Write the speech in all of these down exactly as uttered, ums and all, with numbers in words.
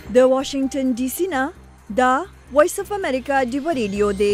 د واشنگټن ډي سي نه دا وایس اف امریکا ډیو ریډیو دی.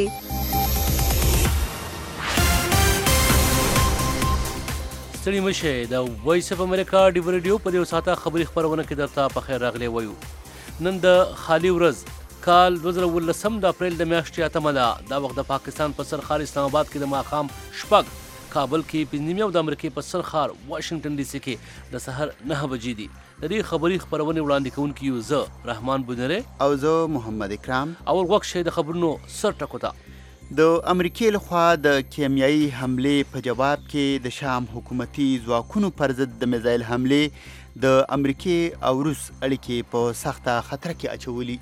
ستړي مشه د وایس اف امریکا ډیو ریډیو په یو ساعته خبري خبرونه کې درته په خیر راغلی وایو. نن د خالي ورځ کال دوه زره اوولسم د اپریل د میاشتې اتمه ده. دا وخت د پاکستان په سر ښار اسلام آباد کې د ماښام شپږ، کابل کې پنځه نیمې او د امریکې په سر ښار واشنګټن ډي سي کې د سحر نهه بجې دي. د دې خبري خپرونې وړاندې کوونکي یو زه رحمان بونری او زه محمد اکرام. اول غوږ شئ د خبرونو سر ټکو ته. د امریکې لخوا د کیمیایي حملې په جواب کې د شام حکومتي ځواکونو پر ضد د میزایل حملې د امریکې او روس اړیکې په سخته خطر کې اچولي.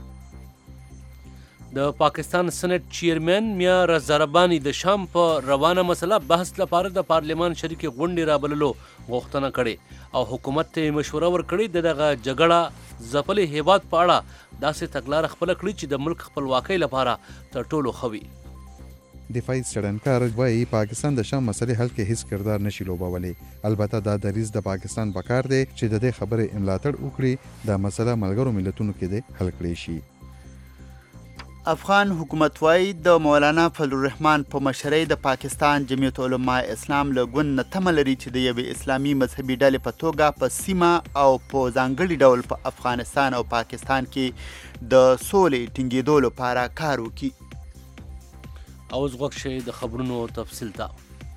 د پاکستان سنټ چیرمن میا رضا رباني د شام په روانه مسله بحث لپاره د پارلمان شریکې غونډې رابللو غوښتنه کړې او حکومت ته مشوره ورکړې د دغه جګړه ځپلې هیواد په اړه داسې تګلاره خپله کړي چې د ملک خپلواکۍ لپاره تر ټولو ښه وي. دفاعي څېړنکار وایي پاکستان د شام مسلې حل کې هیڅ کردار نشي لوبولی. البته دا دریځ د پاکستان پکار دی چې د دې خبرې ملاتړ وکړي دا مسله ملګرو ملتونو کې دی حل کړی شي. افغان حکومت وايي د مولانا فضل الرحمن په مشرۍ د پاکستان جمعیت علماء اسلام له ګوند نه تمه لري چې د یوې اسلامي مذهبي ډلې په توګه په سیمه او په ځانګړي ډول په افغانستان او پاکستان کې د سولې ټینګېدو لپاره کار وکړي. اوس غوږ شئ د خبرونو تفصیل ته.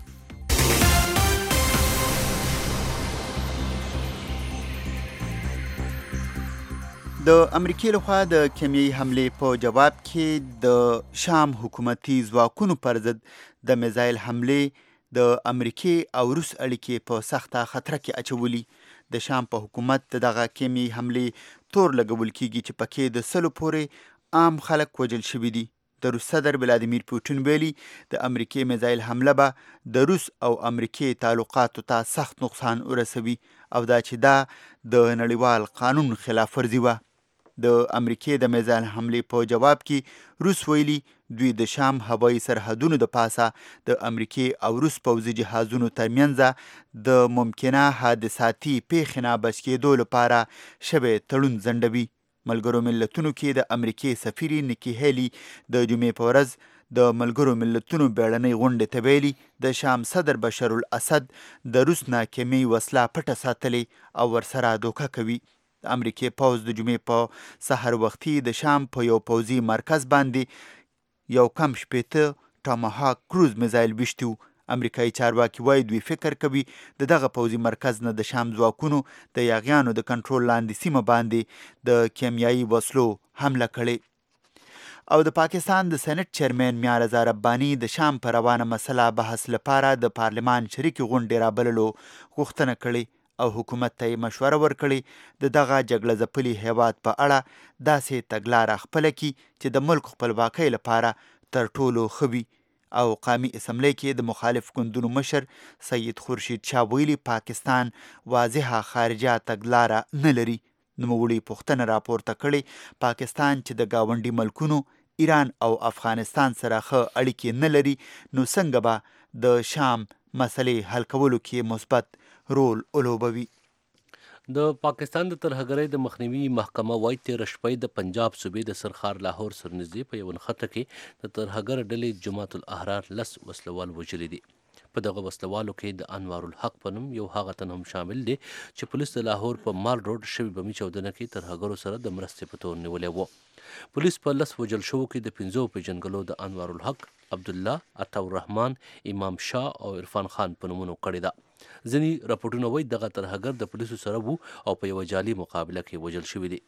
د امریکې لخوا د کیمیایي حملې په جواب کې د شام حکومتي ځواکونو پر ضد د میزایل حملې د امریکې او روس اړیکې په سخته خطر کې اچولي. د شام په حکومت د دغه کیمیایي حملې تور لګول کیږي چې پکې د سلو پورې عام خلک وژل شوي دي. د روس صدر ولادیمیر پوټین ویلي د امریکې میزایل حمله به د روس او امریکې تعلقاتو ته سخت نقصان ورسوي او دا چې دا د نړیوال قانون خلاف ورزي وه. د امریکې د میزایل حملې په جواب کې روس ویلي دوی د شام هوایي سرحدونو د پاسه د امریکې او روس پوځي جهازونو ترمنځ د ممکنه حادثاتي پیښې نه بچ کېدو لپاره شوی تړون ځنډوي. ملګرو ملتونو کې د امریکې سفیر نیکی هیلي د جمعې په ورځ د ملګرو ملتونو بیړنۍ غونډې ته ویلي د شام صدر بشار الاسد د روس نه کیمیاوي وسله پټه ساتلې او ورسره دوکه کوي. د امریکې پوځ د جمعې په سحر وختي د شام په یو پوځي مرکز باندې یو کم شپېته ټاماهاک کروز میزایل ویشتي و. امریکایي چارواکي وایي دوی فکر کوي د دغه پوځي مرکز نه د شام ځواکونو د یاغیانو د کنټرول لاندې سیمه باندې د کیمیایي وسلو حمله کړې. او د پاکستان د سنټ چیرمن میا رضا رباني د شام په روانه مسله بحث لپاره د پارلمان شریکې غونډې رابللو غوښتنه کړې او حکومت ته یې مشوره ورکړې د دغه جګړه ځپلي هیواد په اړه داسې تګلاره خپله کړي چې د ملک خپلواکۍ لپاره تر ټولو ښه وي. او قومي اسمبلی کې د مخالف ګوندونو مشر سید خورشید شاه ویلي پاکستان واضحه خارجه تګلاره نه لري. نوموړي پوښتنه راپورته کړې پاکستان چې د ګاونډي ملکونو ایران او افغانستان سره ښه اړیکې نه لري نو څنګه به د شام مسلې حل کولو کې مثبت رول ولوبوي. د پاکستان د ترهګرۍ د مخنیوي محکمه وایي تېره شپه د پنجاب صوبې د سرخار لاهور سر نږدې په یوه نښته کې د ترهګر ډلې جماعت الاحرار لس وسلوال وژلي دي. په دغه وسلوالو کې د انوار الحق په نوم یو هغه تن هم شامل دی چې پولیس د لاهور په مال روډ شوي بمي چاودنه کې ترهګرو سره د مرستې په تور نیولی و. پولیس په لس وژل شوو کې د پنځو پیژنګلو د انوار الحق، عبدالله، عطاالرحمن، امام شاه او عرفان خان په نومونو کړې ده. ځینې راپورټونه وایي دغه ترهګر د پولیسو سره وو او په یوه جعلي مقابله کې وژل شوي دي.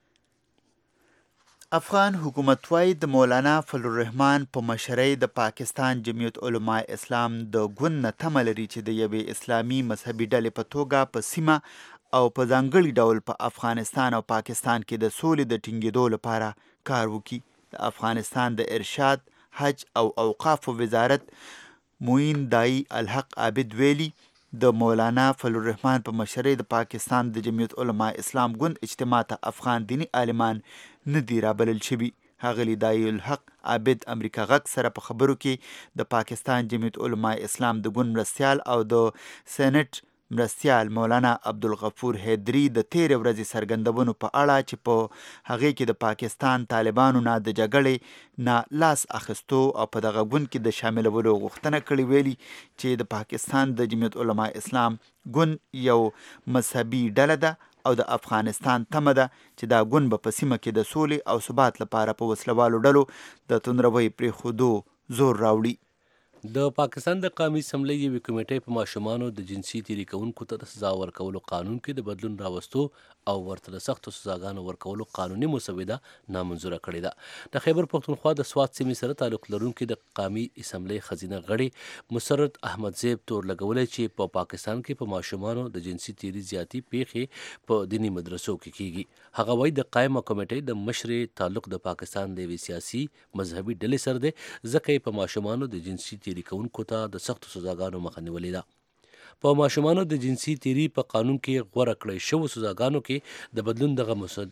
افغان حکومت وايي د مولانا فضل الرحمن په مشرۍ د پاکستان جمعیت علماء اسلام د ګوند نه تمه لري چې د یوې اسلامي مذهبي ډلې په توګه په سیمه او په ځانګړي ډول په افغانستان او پاکستان کې د سولې د ټینګېدو لپاره کار وکړي. د افغانستان د ارشاد، حج او اوقافو وزارت معین داعی الحق عابد ویلي د مولانا فضل الرحمن په مشرۍ د پاکستان د جمعیت علماء اسلام ګوند اجتماع ته افغان دیني عالمان نه دي رابلل شوي. ښاغلي داعی الحق عابد امریکا غږ سره په خبرو کې د پاکستان جمعیت علماء اسلام د ګوند مرستیال او د سینټ مرستیال مولانا عبدالغفور حیدري د تیرې ورځې څرګندونو په اړه چې په هغې کې د پاکستان طالبانو نه د جګړې نه لاس اخیستو او په دغه ګوند کې د شاملولو غوښتنه کړې، ویلي چې د پاکستان د جمعیت علما اسلام ګوند یو مذهبي ډله ده او د افغانستان تمه ده چې دا ګوند به په سیمه کې د سولې او ثبات لپاره په وسلوالو ډلو د توندروۍ پرېښودو زور راوړي. د پاکستان د قومي اسمبلی یوې کمیټې په ماشومانو د جنسي تیري کوونکو ته د سزا ورکولو قانون کې د بدلون راوستو او ورته د سختو سزاګانو ورکولو قانوني مسوده نامنظوره کړې ده. د خیبر پښتونخوا د سوات سیمې سره تعلق لرونکي د قومي اسمبلی خزینه غړي مسرت احمد زیب تور لګولی چې په پا پاکستان کې په ماشومانو د جنسي تیري زیاتی پیښې په دیني مدرسو کې کیږي. هغه وایي د قایمه کمیټې د مشرې تعلق د پاکستان د یوې سیاسي مذهبي ډلې سره دی، ځکه یې په ماشومانو د جنسي تیري کوونکو ته د سختو سزاګانو مخه نیولې ده. په ماشومانو د جنسي تیري په قانون کې غوره کړی شوو سزاګانو کې د بدلون دغه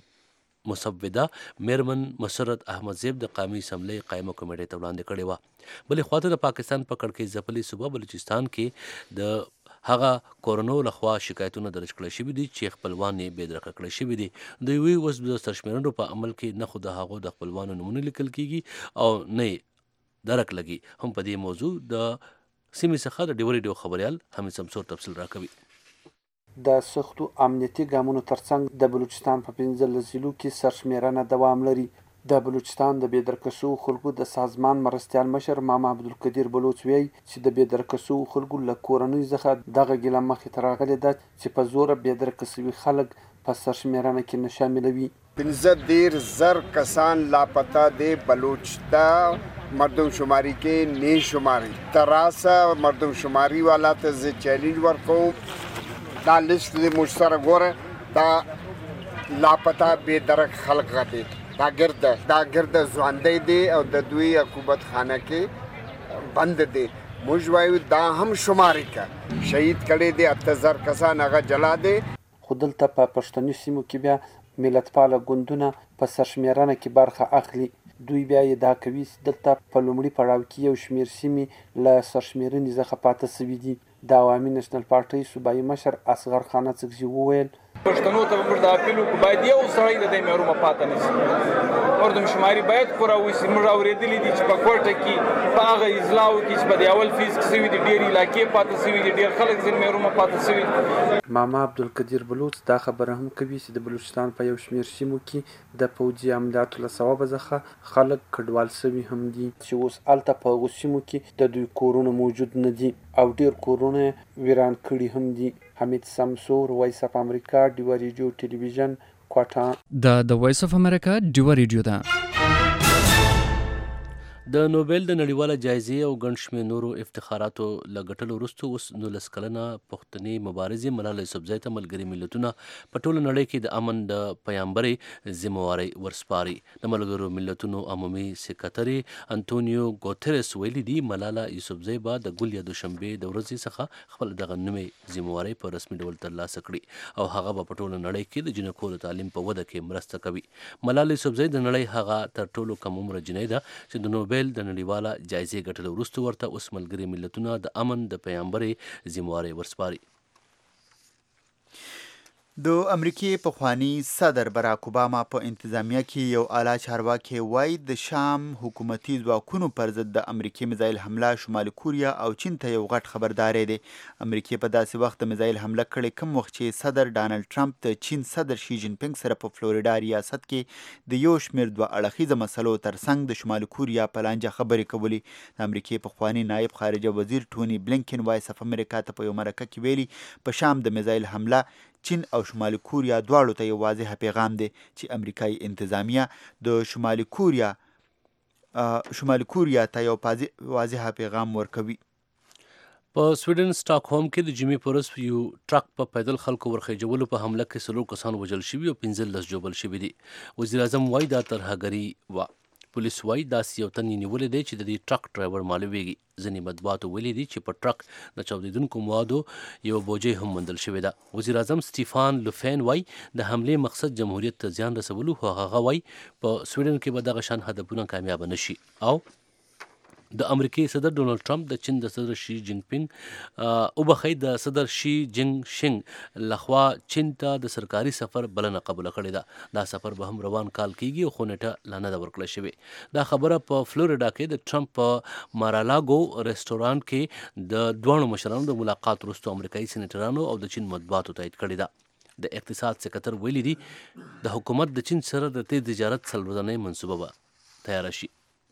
مسوده میرمن مسرت احمد زیب د قومي اسمبلی قایمه کمیټې ته وړاندې کړې وه. بلې خواته د پاکستان په کړکۍ ځپلي صوبه بلوچستان کې د هغه کورونو لخوا شکایتونه درج کړی شوي دي چې خپلوان یې بېدرکه کړی شوي دي. دوی وایي اوس د سرشمېرنو په عمل کې نه خو د هغو د خپلوانو نومونه لیکل کیږي او نه درک لګي. هم په دې موضوع د سیمې څخه د ډیو ریډیو خبریال حمید شمسور تفصیل راکوي. د سختو امنیتي ګامونو ترڅنګ د بلوچستان په پنځلس ضلعو کې سرشمېرنه دوام لري. د بلوچستان د بېدرکه شوو خلکو د سازمان مرستیال مشر ماما عبدالقدیر بلوچ وایي چې د بېدرکه شوو خلکو له کورنیو څخه دغه ګیله مخې ته راغلې ده چې په زوره بېدرکه شوي خلک په سرشمېرنه کې نه شاملوي. پنځه دېرش زر کسان لاپته دی بلوچ ته مردم شماری کې نه شماری تراسه مردم شماری والا ته زه چیلنج ورکوم دا لیست دې موږ سره ګوره دا لاپته بې درک خلق غدي دا ګرده دا ګرده ځوانده دی او د دوی حکومت خانه کې بند دی. موږ وایو دا هم شماری کا شهید کړي دي اته زر کسان هغه جلا دي. خو دلته په پښتني سیمو کې بیا ملتپاله ګوندونه په سرشمېرنه کې برخه اخلي. دوی بیا ادعا کوي چې دلته په لومړي پړاو کې یو شمېر سیمې له سرشمېرنې څخه پاته شوي دي. د عوامي نېشنل پارټۍ صوبایي مشر اصغر خان اڅکزي وویل پښتنو ته موږ د اپیل وکړو باید یو سړی د دې محرومه پاته نه شي. مردم شماري باید پوره وشي. موږ اورېدلي دي چې په کوټه کې په هغه اضلاعو کې چې په د اول فیز کې شوي دي ډېر علاقې پاته شوي دي، ډېر خلک ځینې محرومه پاته شوي دي. ماما عبدالقدیر بلوچ دا خبره هم کوي چې د بلوچستان په یو شمېر سیمو کې د پوځي عملیاتو له سببه څخه خلک کډوال شوي هم دي چې اوس هلته په هغو سیمو کې د دوی کورونه موجود نه دي او ډېر کورونه ویران کړي هم دي. حمید شمسور، وایس اف امریکا، ډیوه ریډیو ټلویزیون، کوټه. دا د وایس اف امریکا ډیوه ریډیو ده. د نوبل د نړیواله جایزې او ګڼ شمېر نورو افتخاراتو له ګټلو وروسته اوس نولس کلنه پښتنې مبارزې ملالۍ یوسفزۍ ته ملګري ملتونه په ټوله نړۍ کې د امن د پیغمبرۍ ذمهوارۍ ورسپاري. د ملګرو ملتونو عمومي سکرتري انتونیو ګوتریس ویلي دي ملاله یوسفزۍ به د ګل یا دوشنبې د ورځې څخه خپل دغه نوې ذمهوارۍ په رسمي ډول ترلاسه کړي او هغه به په ټوله نړۍ کې د جنکو د تعلیم په وده کې مرسته کوي. ملاله یوسفزۍ د نړۍ هغه تر ټولو کم عمره جنۍ ده چې د نوبل د نړیواله جایزې ګټلو وروسته ورته اوس ملګري ملتونه د امن د پیغمبرۍ ذمهوارۍ ورسپاري. د امریکې پخوانی صدر براک اوباما په انتظامیه کې یو اعلی چارواکي وایي د شام حکومتي ځواکونو پر ضد د امریکې میزایل حمله شمالي کوریا او چین ته یو غټ خبرداری دی. امریکې په داسې وخت د میزایل حمله کړې کوم وخت چې صدر ډانلډ ټرمپ د چین صدر شي جین پینګ سره په فلوریډا ریاست کې د یو شمېر دوه اړخیزه مسلو ترڅنګ د شمالي کوریا په لانجه خبرې کولې. د امریکې پخوانی نایب خارجه وزیر ټوني بلینکن وایس اف امریکا ته په یو مرکه کې ویلي په شام د میزایل حمله چین او شمالي کوریا دواړو ته یو واضح پیغام دی چې امریکایي انتظامیه د شمالي کوریا شمالي کوریا ته یو واضح پیغام ورکوي. په سویډن سټاکهولم کې د جمعې په ورځ یو ټرک په پیدل خلکو ورخیژولو په حمله کې څلور کسان وژل شوي او پنځلس ژوبل شوي دي. وزیر اعظم وایي دا ترهګري وه. پولیس وایي داسې یو تن یې نیولی دی چې د دې ټرک ډرایور معلومیږي. ځینې مطبوعاتو ویلي دي چې په ټرک د چاودېدونکو موادو یوه بوجۍ هم موندل شوې ده. وزیر اعظم سټیفان لوفین وایي د حملې مقصد جمهوریت ته زیان رسولو، خو هغه وایي په سویډن کې به دغه شان هدفونه کامیابه نشي او د امریکای صدر ډونالد ټرمپ د چین د صدر شي جین پینګ او بخی د صدر شي جین شینګ لخوا چین ته د سرکاري سفر بلنه قبول کړې ده. دا سفر به هم روان کال کیږي او خو نیټه لا نه ده ورکړل شوې. دا خبره په فلوریډا کې د ټرمپ په مارالاګو ریسټورانټ کې د دوه مشرانو د ملاقات وروسته امریکایي سېنیټرانو او د چین مطبوعاتو تایید کړې ده. د اقتصاد سکرټر ویلي دي د حکومت د چین سره د تیز تجارت څلورنۍ منصوبه به تیاره شي.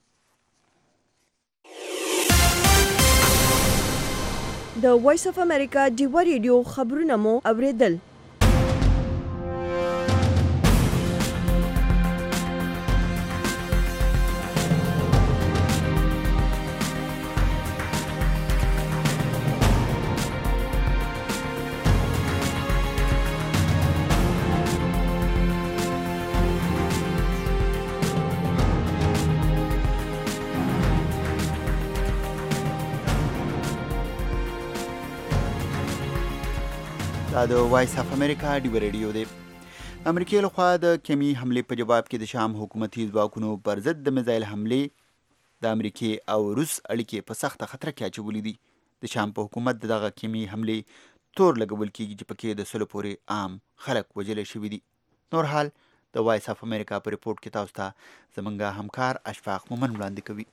د وایس اف امریکا ډیوا ریډیو خبرونه مو اوریدل. دا د وایس اف امریکا ډیوا ریډیو دی. امریکای لخوا د کیمي حملې په جواب کې د شام حکومتي ځواکونو پر ضد د میزایل حملې د امریکای او روس اړیکې په سخته خطر کې اچولې دي. د شام په حکومت دغه کیمي حملې تور لګول کېږي چې پکې د سلو پورې عام خلک وژل شوي دي. نور حال د وایس اف امریکا په ریپورت کې تاسو ته زمونږ همکار اشفاق مومن وړاندې کوي.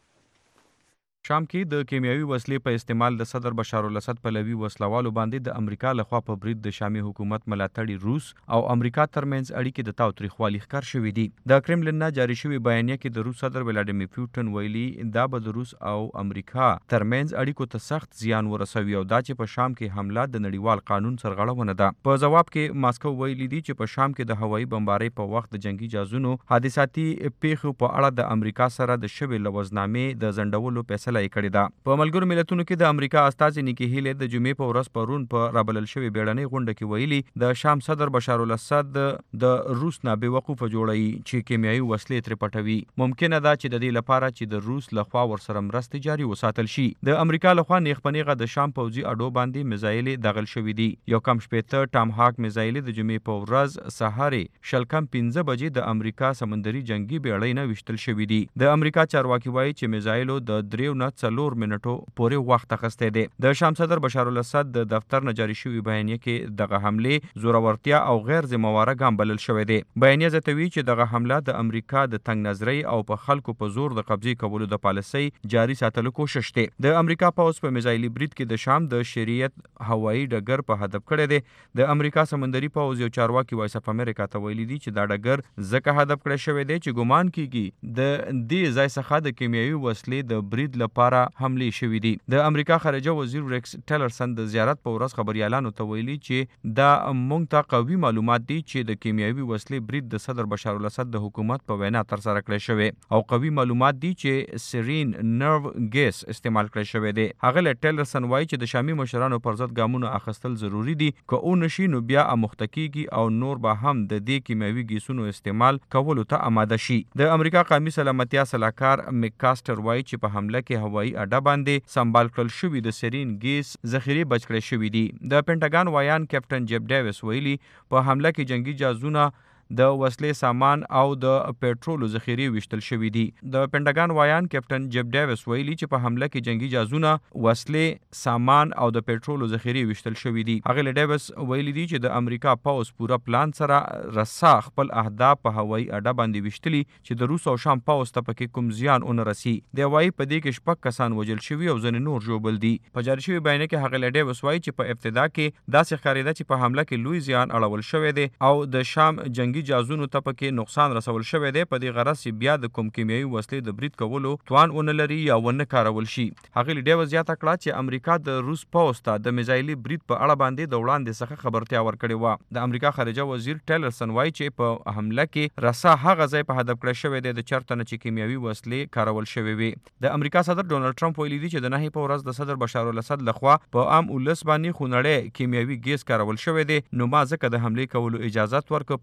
شام کې د کیمیاوي وسلې په استعمال د صدر بشار الاسد پلوي وسلوالو باندې د امریکا لخوا په برید د شامي حکومت ملاتړي روس او امریکا ترمنځ اړیکې د تاوتریخوالي ښکار شوې دي. د کرملن نه جاري شوې بیانیه کې د روس صدر ولادیمیر پوتین ویلي دا به د روس او امریکا ترمنځ اړیکو ته سخت زیان ورسوي او دا چې په شام کې حمله د نړیوال قانون سرغړونه ده. په جواب کې ماسکو ویلي دي چې په شام کې د هوایي بمبارۍ په وخت د جنگي جازونو حادثاتي پیښو په اړه د امریکا سره د شوې لوزنامې د ځنډولو فیصله کړې ده. په ملګرو ملتونو کې د امریکا استازي نیکی هیلی د جمعې په ورځ پرون په رابلل شوې بیړنۍ غونډه کې ویلي د شام صدر بشار الاسد د روس نه بې وقوفه جوړوي چې کیمیاوي وسلې ترې پټوي. ممکنه ده چې د دې لپاره چې د روس لخوا ورسره مرستې جاري وساتل شي. د امریکا لخوا نیغ په نیغه د شام پوځي اډو باندې میزایل دغل شوي دي. یو کم شپېته ټام هاک میزایل د جمعې په ورځ سهارې شل کم پنځه بجې د امریکا سمندري جنگي بیړۍ نه ویشتل شوي دي. د امریکا چارواکي وایي چې میزایلو د دریو نه څلور منټو پورې وخت اخیستی دی. د شام صدر بشار الاسد د دفتر نه جاري شوې بیانیه کې دغه حملې زورورتیا او غیر ذمهواره ګام بلل شوی دی. بیانیه زیاتوي چې دغه حمله د امریکا د تنګ نظرۍ او په خلکو په زور د قبضې کولو د پالیسۍ جاري ساتلو کوشش دی. د امریکا پوځ په میزایلي برید کې د شام د شریعت هوایي ډګر په هدف کړی دی. د امریکا سمندري پوځ یو چارواکي وایس اف امریکا ته ویلي دي چې دا ډګر ځکه هدف کړی شوی دی چې ګمان کیږي د دې ځای څخه د کیمیاوي وسلې د برید لپاره حملې شوې دي. د امریکا خارجه وزیر ریکس ټیلرسن د زیارت په ورځ خبريالانو ته ویلي چې دا موږ ته قوي معلومات دي چې د کیمیاوي وسلې برید د صدر بشار الاسد د حکومت په وینا ترسره کړی شوی او قوي معلومات دي چې سرین نرو ګیس استعمال کړی شوی دی. هغه له ټیلرسن وایي چې د شامي مشرانو پر ضد ګامونه اخیستل ضروری دي که او نشي نو بیا اموخته کیږي او نور به هم د دې کیمیاوي ګیسونو استعمال کولو ته آماده شي. د امریکا قومي سلامتیا سلاکار میکاسټر وایي چې په حمله کې هوایي اډه باندې سنبال کړل شوي د سرین ګیس ذخیرې بچ کړی شوي دي. د پینټاګان وایان کیپټن جیب ډیویس ویلي په حمله کې جنگي جازونه د وسلې سامان او د پېټرولو ذخیرې ویشتل شوي دي. د پینټاګان وایان کیپټن جیب ډیویس ویلي چې په حمله کې جنگي جازونه وسلې سامان او د پېټرولو ذخیرې ویشتل شوي دي. هغه له ډیویس ویلي دي چې د امریکا پوځ پوره پلان سره رسا خپل اهداف په هوایي اډه باندې ویشتلي چې د روس او شام پوځ ته پکې کوم زیان ونه رسي. د وایي په دې کې شپږ کسان وژل شوي او ځینې نور ژوبل دي. په جاري شوې بیانیه کې هغه له ډیویس وایي چې په ابتدا کې داسې ښکارېده چې په حمله کې لوی زیان اړول شوی دی او د شام جنگي جازونو ته پکې نقصان رسول شوی دی. په دې غرض چې بیا د کوم کیمیاوي وسلې د برید کولو توان ونه لري یا ونه کارول شي. هغه له ډیویس زیاته کړه چې امریکا د روس پوځ ته د میزایلي برید په اړه باندې د وړاندې څخه خبرتیا ورکړې وه. د امریکا خارجه وزیر ټیلرسن وایي چې په حمله کې رسا هغه ځای په هدف کړی شوی دی د چرته نه چې کیمیاوي وسلې کارول شوی وي. د امریکا صدر ډونالد ټرمپ ویلي دي چې د نهي په ورځ د صدر بشار الاسد لخوا په عام ولس باندې خونړی کیمیاوي ګیس کارول شوی دی نو ما ځکه د حملې کولو اجازه ورکړه په هغه ځای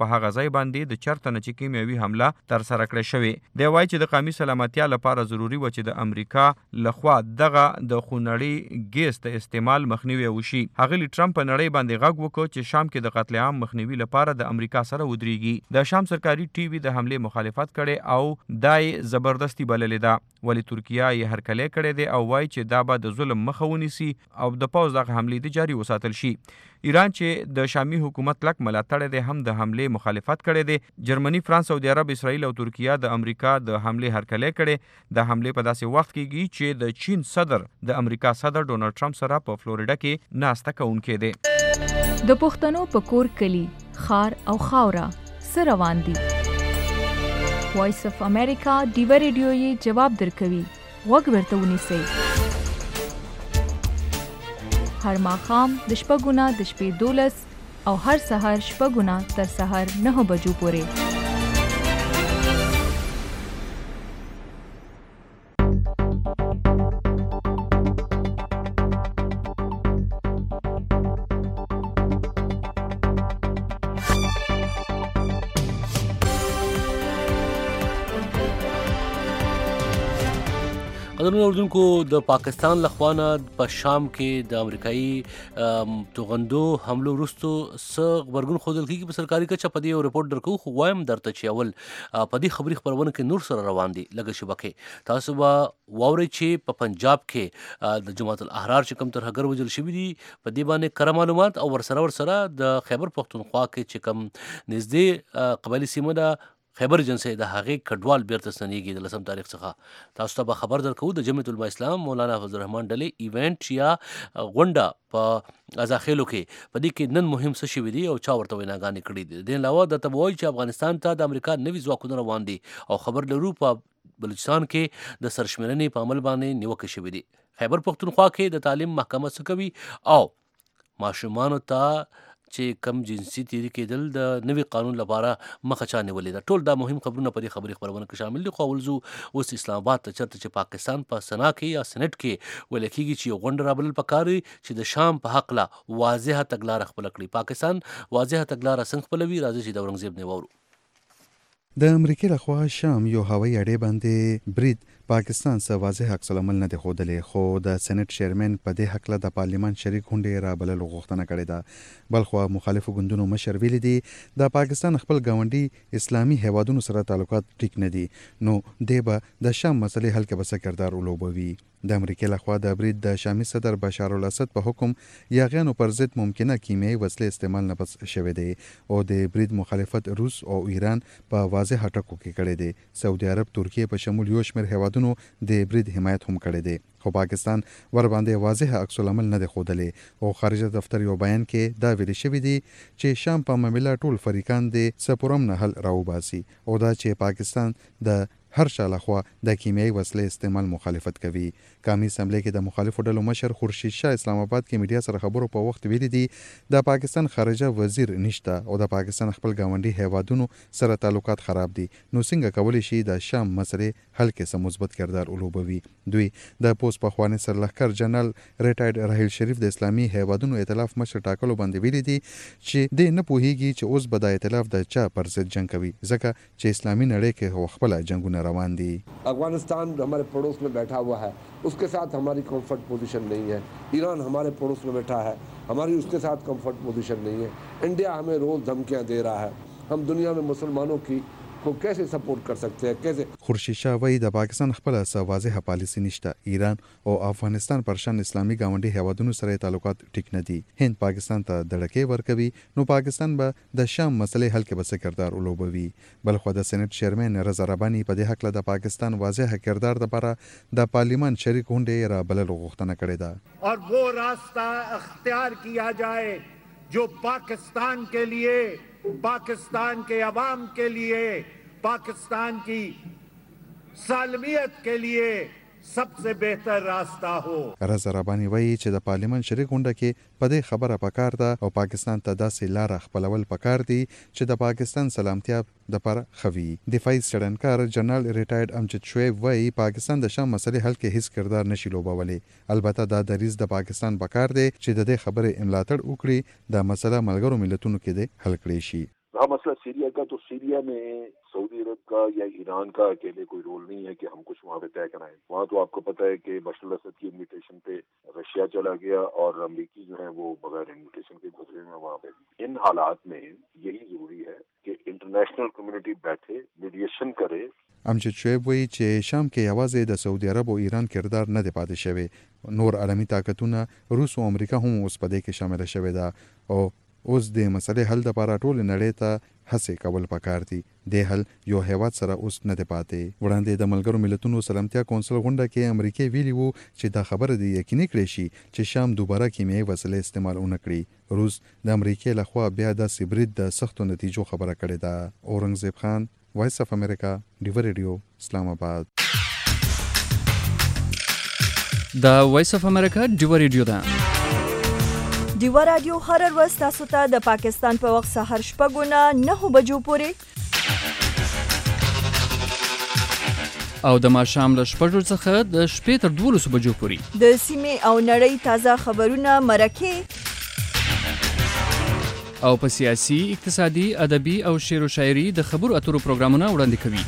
نړۍ باندې د چرته نه چې کیمیاوي حمله تر سره کړې شوې دی. وایي چې د قومي سلامتیا لپاره ضروری و چې د امریکا لخوا دغه د خونړي ګیس د استعمال مخنیوي وشي. ښاغلي ټرمپ په نړۍ باندې غږ وکړ چې شام کې د قتل عام مخنیوي لپاره د امریکا سره ودرېږي. د شام سرکاري ټي وي د حملې مخالفت کړي او دای زبردستی بللې ده. ولی ترکیه یې هرکلی کړی دی او وایي چې دا به د ظلم مخه ونیسي او د پوځ دغه حملې د جاري وساتل شي. ایران چې د شامي حکومت کلک ملاتړی دی هم د حملې مخالفت کړی دی. جرمني، فرانس، سعودي عرب، اسرائیل او ترکیه د امریکا د حملې هرکلی کړی. د حملې په داسې وخت کېږي چې د چین صدر د امریکا صدر ډونالډ ټرمپ سره په فلوریډا کې ناسته کوونکی دی. د پښتنو په کور، کلی، ښار او خاوره څه روان دي؟ وایس اف امریکا ډیوه ریډیو یې جواب درکوي. غوږ ورته ونیسئ. هر ماښام د شپږو نه د شپې دولس او هر سهار شپږو نه تر سهار نهو بجو پورې. قدرمنو اوریدونکو، د پاکستان لخوا نه په شام کې د امریکایي توغندو حملو وروستو څه غبرګون ښودل کېږي په سرکاري کچه. په دې یو رپورټ درکوو، خو وایم درته چې اول په دې خبري خپرونه کې نور سره روان دي لږه شبکې. تاسو به واورئ چې په پنجاب کې د جماعت الاحرار چې کوم ترهګر وژل شوي دي، په دې باندې کره معلومات او ورسره ورسره د خیبر پښتونخوا کې چې کوم نږدې قبایلي سیمه ده خیبر جنسي، د هغې کډوال بیرته ستنېږي د لسم تاریخ څخه. تاسو ته به خبر درکوو د جمعیت العلماء اسلام مولانا حفظ الرحمن ډلې ایونټ یا غونډه په ازاخیلو کې، په دې کې نن مهم څه شوي دي او چا ورته ویناګانې کړي دي. د علاوه درته به وایو چې افغانستان ته د امریکا نوي ځواکونه روان دي او خبر لرو په بلوچستان کې د سرشمېرنې په عمل باندې نیوکې شوي دي. خیبر پښتونخوا کې د تعلیم محکمه څه کوي او ماشومانو ته چې کم جنسي تیري کېدل د نوي قانون لپاره مخه چا نیولې ده. ټول دا مهم خبرونه په دې خبري خپرونه کې شامل دي. خو اول ځو اوس اسلام آباد ته، چېرته چې پاکستان په سنا کې یا سنټ کې ویل کېږي چې یو غونډه رابلل پکار وي چې د شام په هکله واضحه تګلاره خپله کړي. پاکستان واضحه تګلاره څنګه خپلوي؟ راځئ چې د اورنګزیب نه واورو. د امریکای لخوا شام یو هوایي اډې باندې برید پاکستان څخه واضح عکس العمل نه دی ښودلی، خو د سېنات چیرمن په دې هکله د پارلیمان شریک غونډې رابللو غوښتنه کړې ده. بلخوا مخالفو ګوندونو مشر ویلي دي د پاکستان خپل ګاونډي اسلامي هیوادونو سره تعلقات ټیک نه دي، نو دی به د شام مسلې حل کې به څه کردار ولوبوي. د امریکای لخوا د برید د شامي صدر بشار الاسد په حکم یاغیانو پر ضد ممکنه کیمیاوي وسلې استعمال نه بس شوی دی او د برید مخالفت روس او ایران په واضح ټکو کې کړی دی. سعودي عرب، ترکیه په شمول یو شمېر هیوادونو د برید حمایت هم کړی دی، خو پاکستان ور باندې واضح عکس العمل نه دی ښودلی. او خارجه دفتر یو بیان کې دا ویلي شوي دي چې شام په معامله ټول فریقان د سپورم نه حل راوباسي او دا چې پاکستان د هر چا لخوا د کیمیاوي وسلې استعمال مخالفت کوي. قومي اسمبلی کې د مخالفو ډلو مشر خورشید شاه اسلام آباد کې میډیا سره خبرو په وخت ویلي دي د پاکستان خارجه وزیر نشته او د پاکستان خپل ګاونډي هیوادونو سره تعلقات خراب دي، نو څنګه کولی شي د شام مسلې حل کې څه مثبت کردار ولوبوي. دوی د پوسټ پخوانی سرلښکر جنرال ریټایرډ راحیل شریف د اسلامي هیوادونو ائتلاف مشر ټاکلو باندې ویلي دي چې دې نه پوهیږي چې اوس به د ائتلاف د چا پر ضد جنګ کوي، ځکه چې اسلامي نړۍ کې خپل جنگونه روان دي. अफगानिस्तान हमारे पड़ोस में बैठा हुआ है, उसके साथ हमारी कंफर्ट पोजीशन नहीं है. ईरान हमारे पड़ोस में बैठा है, हमारी उसके साथ कंफर्ट पोजीशन नहीं है. इंडिया हमें रोज धमकियां दे रहा है. हम दुनिया में मुसलमानों की को कैसे सपोर्ट कर सकते हैं, कैसे? خورشید شاه وایي د پاکستان خپل څه واضحه پالیسي نشته. ایران او افغانستان پر شان اسلامي ګاونډي هیوادونو سره تعلقات ټیک نه دي. هند پاکستان ته دړکې ورکوي، نو پاکستان به د شام مسلې حل کې به څه کردار ولوبوي. بلخوا د سېنات چیرمن رضا رباني په دې هکله د پاکستان واضحه کردار لپاره د پارلیمان شریک غونډې رابللو غوښتنه کړې ده. اور وہ راستہ اختیار کیا جائے جو پاکستان کے لیے، پاکستان کے عوام کے لیے، پاکستان کی سالمیت کے لیے سب سے بہتر راستہ هو. رضا رباني وایي چې د پارلیمان شریک غونډه کې په دې خبره پکار ده او پاکستان ته داسې لاره خپلول پکار دي چې د پاکستان سلامتیا دپاره خوي. دفاعي څېړنکار جنرال ریټایرډ امجد شعیب وایي پاکستان د شام مسلې حل کې هیڅ کردار نشي لوبولی. البته دا دریځ د پاکستان پکار دی چې د دې خبرې ملاتړ وکړي، دا مسله ملګرو ملتونو کې د حل کړی شي. रहा मसला सीरिया का, तो सीरिया में सऊदी अरब का या ईरान का अकेले कोई रोल नहीं है कि हम कुछ वहाँ पे तय कराएं। वहाँ तो आपको पता है कि बशर असद की इन्विटेशन पे रशिया चला गया और अमेरिकी जो है वो बगैर इन्विटेशन के गुजरे हुए वहाँ पे। इन हालात में यही जरूरी है कि इंटरनेशनल कम्युनिटी बैठे, मीडिएशन करे। امجد شعیب وایي چې شام کې یوازې د سعودي عرب او ایران کردار نه دی پاتې شوی، نور عالمي طاقتونه روس او امریکا هم اوس په دې کې شامل شوی ده او اوس د مسلې حل لپاره ټول نړۍ ته هڅې کول پکار دي. د حل یو هیواد سره اوس نه دی پاتې. وړاندې د ملګرو ملتونو سلامتیا کونسل غونډه کې امریکا ویلي وو چې دا خبره دی یقیني کړی شي چې شام دوباره کیمیاوي وسلې استعمال ونه کړي. روس د امریکا لخوا بیا د سبرید د سختو نتیجو خبره کړې ده. اورنګزیب خان، وایس اف امریکا، ډیو ریډیو، اسلام آباد. دا وایس اف امریکا ډیو ریډیو ده. ډیو رادیو هر ورځ تاسو ته د پاکستان په وخت سهار شپږو نه نهو بجو پورې او د ماښام له شپږو څخه د شپې تر دولسو بجو پورې د سیمې او نړۍ تازه خبرونه، مرکې او په سیاسي، اقتصادي، ادبي او شعر و شاعري د خبرو اترو پروګرامونه وړاندې کوي.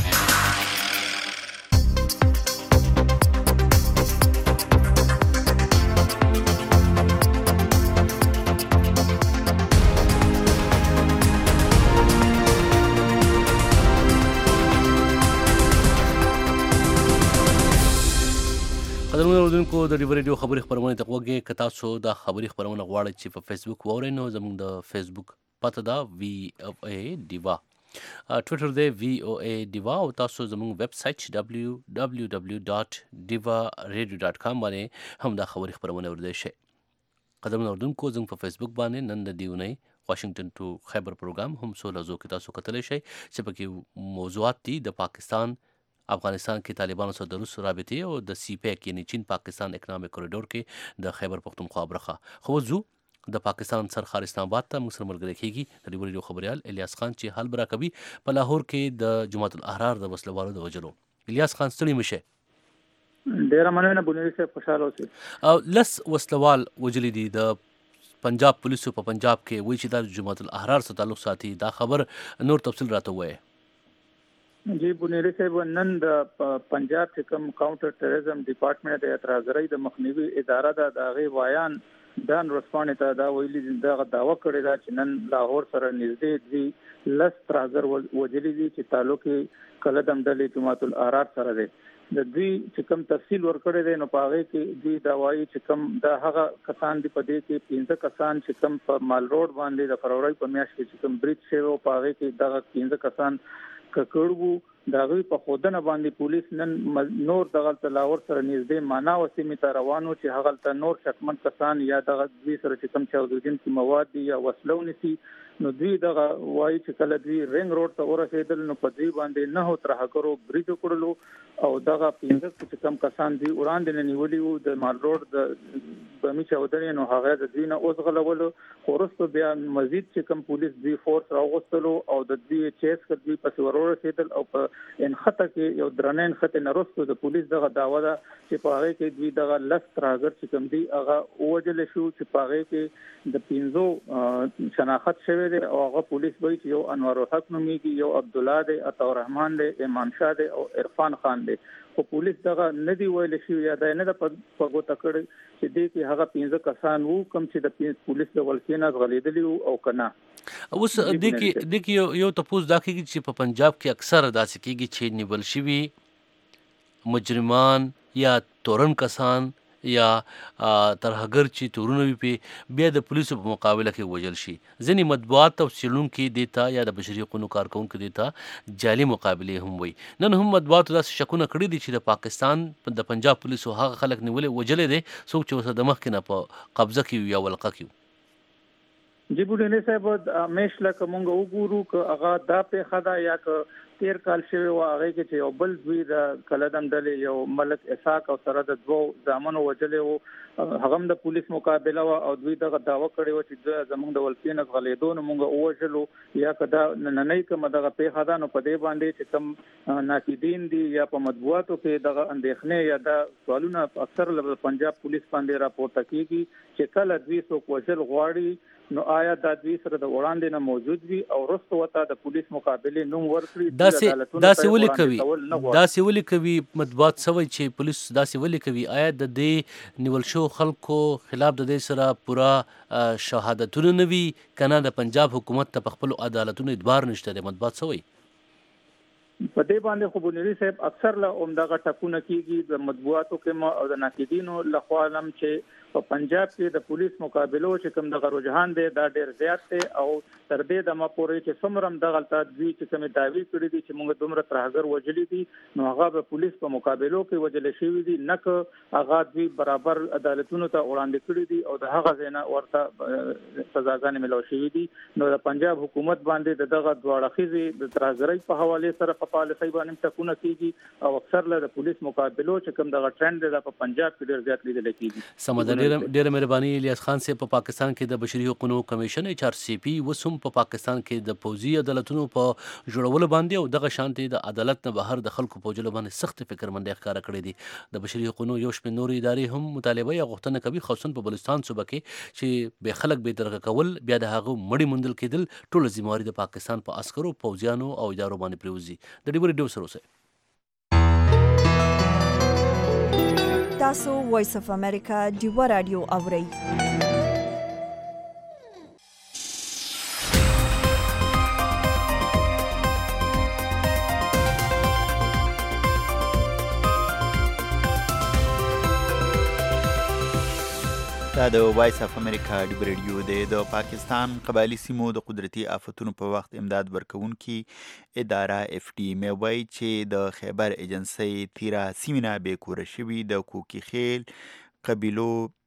قدرمنو اورېدونکو، د ډیو ریډیو خبري خپرونې ته غوږ یې. که تاسو دا خبري خپرونه غواړئ چې په فیسبوک واورئ، نو زموږ د فیسبوک پته ده وی او ای ډیوا، ټویټر دی وی او ای ډیوا، او تاسو زموږ ویب سایټ ډبلیو ډبلیو ډبلیو ډاټ ډیوا ریډیو ډاټ کام باندې هم دا خبري خپرونه اوریدلی شئ. قدرمنو اورېدونکو، زموږ په فیسبوک باندې نن د دې اونۍ واشنگټن ټو خیبر پروګرام هم څو لحظو کې تاسو کتلی شئ چې پکې موضوعات دي د پاکستان افغانستان کې طالبانو سره د روس رابطې او د سی پیک یعنی چین پاکستان اکنامک کوریډور کې د خیبر پختونخوا برخه. خو زو د پاکستان سرخار اسلام آباد ته موږ سره ملګری کیږي د ډیو ریډیو خبريال الیاس خان چې حال برا کوي په لاهور کې د جماعت الاحرار د وسلوالو د وجلو. الیاس خان ستړي مشه. ډیره مننه بونیری صاحب، خوشاله اوسئ. او لس وسلوال وجلي دي د پنجاب پولیسو په پنجاب کې وایي چې د جماعت الاحرار سره تعلق ساتي. دا خبر نور تفصیل راته وایي. جی بونیری صاحب، نن د پنجاب چې کوم کاونټر ټیرریزم ډپارټمنټ د اعتراضرۍ د مخنیوي اداره ده، د هغې وایان دان ورسپانې ته دا ویلي دغه دعوه کړې ده چې نن لاهور سره نږدې دوی لس ترازر وجلي دي چې تعلق یې کلدم ډلې جماعت الاحرار سره دی. د دوی چې کوم تفصیل ورکړی دی نو په هغې کې دوی دا وایي چې کوم د هغه کسان دي په دې کې پنځه کسان چې کوم په مال روډ باندې د فروری په میاشت کې چې کوم برید شوی و، په هغې کې دغه پنځه کسان ککړ وو. د هغوی په ښودنه باندې پولیس نن نور دغلته لاهور سره نږدې مانا و سیمې ته روان وو چې هغلته نور شکمن کسان یا دغه دوی سره چې کوم چاودېدونکي مواد دي یا وسله ونیسي. نو دوی دغه وایي چې کله دوی رنګ روډ ته ورسېدل نو په دوی باندې نهو ترهګرو برید وکړلو او دغه پنځه چې کوم کسان دوی وړاندې نه نیولي وو د مال روډ د بمي چاودنې، نو هغه د دوی نه وزغلولو. خو وروسته بیا مزید چې کوم پولیس دوی فورس راوغوښتلو او د دوی چیس کړ، دوی پسې ورورسېدل او په انخته کې یو درنه انخته نه وروسته د پولیس دغه دعوه ده چې په هغې کې دوی دغه لس ترهګر چې کوم دي هغه ووژلی شو، چې په هغې کې د پنځو شناخت شوی دی او هغه پولیس وایي چې یو انوارالحق نومیږي، یو عبدالله دی، عطاالرحمن دی، ایمان شاه دی او عرفان خان دی. خو پولیس دغه نه دی ویلی شوي یا دا نه ده په ګوته کړی چې دې کې هغه پنځه کسان وو کوم چې د پولیس د ولکې نه ځغلېدلي وو او که نه. اوس دې کې یو تپوس دا کېږي چې په پنجاب کې اکثره داسې کېږي چې نیول شوي مجرمان یا تورن کسان یا ترهګر چې تورونه وي پې بیا د پولیسو په مقابله کې وژل شي. ځینې مطبوعات او څېړونکي دې ته یا د بشري حقوقو کارکوونکي دې ته جعلي مقابلې هم وایي. نن هم مطبوعاتو داسې شکونه کړي دي چې د پاکستان د پنجاب پولیسو هغه خلک نیولې وژلې دی څوک چې ورسره د مخکې نه په قبضه کې وي یا ولقه کې وي. جی بوډینې صاحب، همیش لکه مونږ وګورو که هغه دا پیښه ده یا که تیر کال شوی و هغه کې چې یو بل دوی د کلدم ډلې یو ملک اسحاق او سره د دوه ځامنو وجلې وو هغه هم د پولیس مقابله و او دوی دغه داوا کړی و چې زمونږ د ولپین غلیدون مونږ اوجلو یا کدا نننۍ کوم دغه پیښه ده نو په دې باندې چې کوم ناقدین دي یا په مطبوعاتو کې دغه اندېښنې یا د سوالونه اکثر له پنجاب پولیس باندې راپورته کیږي چې کله دوی څوک وجل غواړي نو آیا د دوی سره د وړاندې نه موجود وي او رسته وته د پولیس مقابله نوم ورکړي داسې داسې ولي کوي داسې ولي کوي مطبوعات سوي چې پولیس داسې ولي کوي آیا د دې نیول شو خلکو خلاف د دې سره پورا شهادتونه نوي کنه د پنجاب حکومت ته خپل عدالتونو اعتبار نشته د مطبوعات سوي په دې باندې خو بنيري صاحب اکثر له عمدغه ټکونه کیږي د مطبوعاتو کې او د ناقدینو لخوا لم چې په پنجاب کې د پولیس مقابلو چې کوم د رجحان دی دا ډېر زیات دی او تر دې د ما پورې چې څومره د غلطات دي چې کوم داوی کړی دي چې موږ دومره ترهګر وجلی دي نو هغه په پولیس په مقابلو کې وجل شوی دي نه که هغه دوی برابر عدالتونو ته وړاندې کړی دي او د هغه ځنه ورته سزاګانې ملو شوی دي نو د پنجاب حکومت باندې دغه دواړه خيزي د ترهګرۍ په حواله سره په پالیسي باندې ټکونه کیږي او اکثر له پولیس مقابلو چې کوم دغه ټرند دی په پنجاب کې ډېر زیات لیدل کیږي سمدار ډېر مهرباني الیاس خان سے په پاکستان کې د بشري حقوقو کمیشن ایچ آر سی پی وسوم په پاکستان کې د پوځي عدالتونو په جوړولو باندې او دغه شانتي د عدالت نه بهر د خلکو په جوړولو باندې سخت فکرمندي ښکارا کړې دي د بشري حقوقو یو شمېر نورې ادارې هم مطالبه یا غوښتنه کوي خصوصا په بلوچستان صوبه کې چې به خلک به درغه کول بیا د هغه مړی مندل کېدل ټول ذمہواری د پاکستان په عسکرو پوځیانو او ادارو باندې پریوزي د ډیبر ډیو سره اوسه تاسو وایس اف امریکا ډیوا رادیو اورئ دا د وایس اف امریکا ډیبر ریډیو دی د پاکستان قبایلی سیمو د قدرتي آفتونو په وخت امداد ورکوونکي اداره اف ډي ام وایي چې د خیبر ایجنسۍ تیرا سیمه به کوره شوي د کوکی خیل قبیلو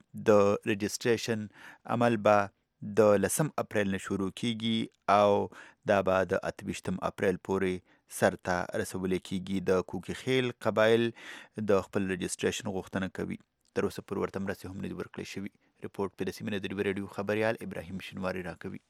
د رجسټریشن عمل به د لسم اپریل نه شروع کیږي او دا به د اتویشتم اپریل پورې سرته رسول کیږي د کوکی خیل قبایل د خپل رجسټریشن غوښتنه کوي تر اوسه پر ورته مرستې هم نه دي ورکړل شوي رپورټ په د سیمې د ډیبر ریډیو خبریال ابراهیم شینواری راکوي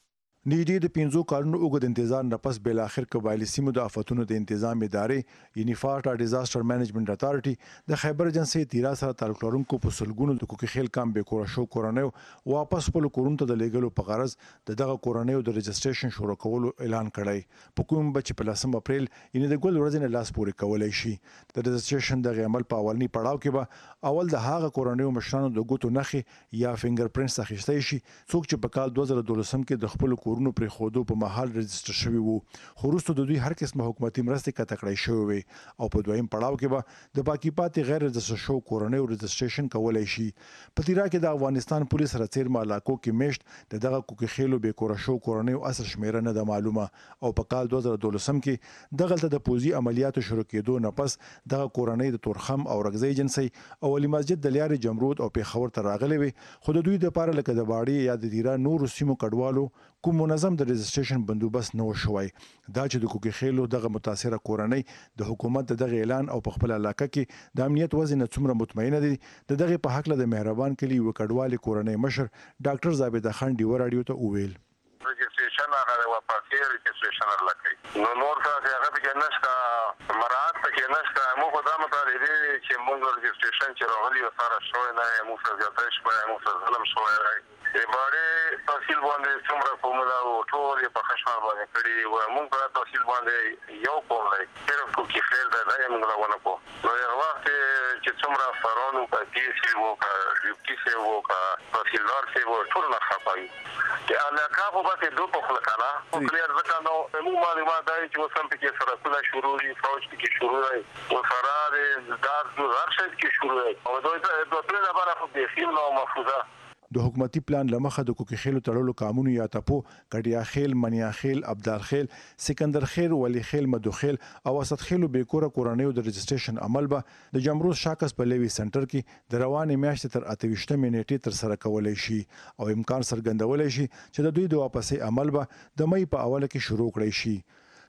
نږدې د پنځو کارونو اوږد انتظار نه پس بل اخر قبایلی سیمو د آفتونو د تنظیم ادارې یعنی فارټا ډیزاستر مینجمنت اتارټي د خیبر ایجنسۍ تیرا سره تعلق لرونکو په سلګونو د کوکی خیل کام به کور شو کورنیو واپس په کورونو ته د لیګلو په غرض د دغه کورنیو د رجسټریشن شروع کولو اعلان کړی په کوم بچ په لسم اپریل یعنی د ګل ورځې نه لاس پورې کولای شي د رجسټریشن د عمل په اولنی پړاو کې به اول د هغه کورنیو مشرانو د ګوتو نخې یا فینګر پرینټس اخیستای شي څوک چې په کال دوه زره دولسم کې د خپل کورونو پر خودو په محل رجسټر شوی وو خو وروسته د دوی هر قسمه حکومتي مرستې کته کړای شوی او په دویم پړاو کې به د باقی پاتې غیر رجسټر شو کورنیو رجسټریشن کولای شي په تیرا کې د افغانستان پولیس سره چیرما علاقو کې میشت دغه کوکی خیلو به کور شو کورنیو اصل شمیره نه د معلومه او په کال دوه زره دولسم کې دغه د پوزي عملیاتو شروع کېدو نه پس دغه کورنۍ د تورخم او رغزي ایجنسۍ او ولي مسجد د لیارې جمرود او پیښور ته راغلي وي خو د دوی د پاره لکه د باړي یا د دیرا نور سیمو کډوالو کوم منظم د رجسټریشن بندوبست نه وشوي دا چې د کوکی خیلو دغه متاثره کورنۍ د حکومت دغه اعلان او په خپل علاقه کې د امنیت وزن څومره مطمئنه دي د دغه په حق له د مهربان کلی وکړوالي کورنۍ مشر ډاکټر زابده خان ډیو رادیو ته وویل رجسټریشن هغه واپسی رجسټریشن ورلکې نو نور څه هغه به نشته مراد پکې نشته موږ دا مطالبه چې موږ رجسټریشن چې راغلی و سره شوی نه موږ سره زیاتې شوی موږ سره ظلم شوی دی باندې تحصیل باندې څومره کومه او ټول په خشمه باندې کړی و موږ په تحصیل باندې یو کومای صرف کوکی خیل دا نه موږ راونه کو نو یو وخت چې څومره فرانو په دې سی وو کا ډیپټي سی وو کا تحصیلدار سی وو ټول نه خپای چې علاقه په باندې دوه په خلکاله او کلیر ځکه نو موږ معلومات دی چې وسم کې سره کله شروع دي فوج کې شروع دی او فرار دار د هرڅه کې شروع دی او دوی ته د ټول لپاره خو د فیلم او محفوظه د حکومتي پلان لمخه د کوکی خیلو تړلو قانون یا تپو کډیا خیل منیا خیل ابدال خیل سکندر خیل ولی خیل مدو خیل او وسط خیلو به کور کورنیو د رجسټریشن عمل به د جمروز شاکس په لوي سنټر کې د روانې میاشتې تر اتهشت منېټې تر سره کولای شي او امکان څرګندولای شي چې د دوی د واپسې عمل به د مې په اوله کې شروع کړی شي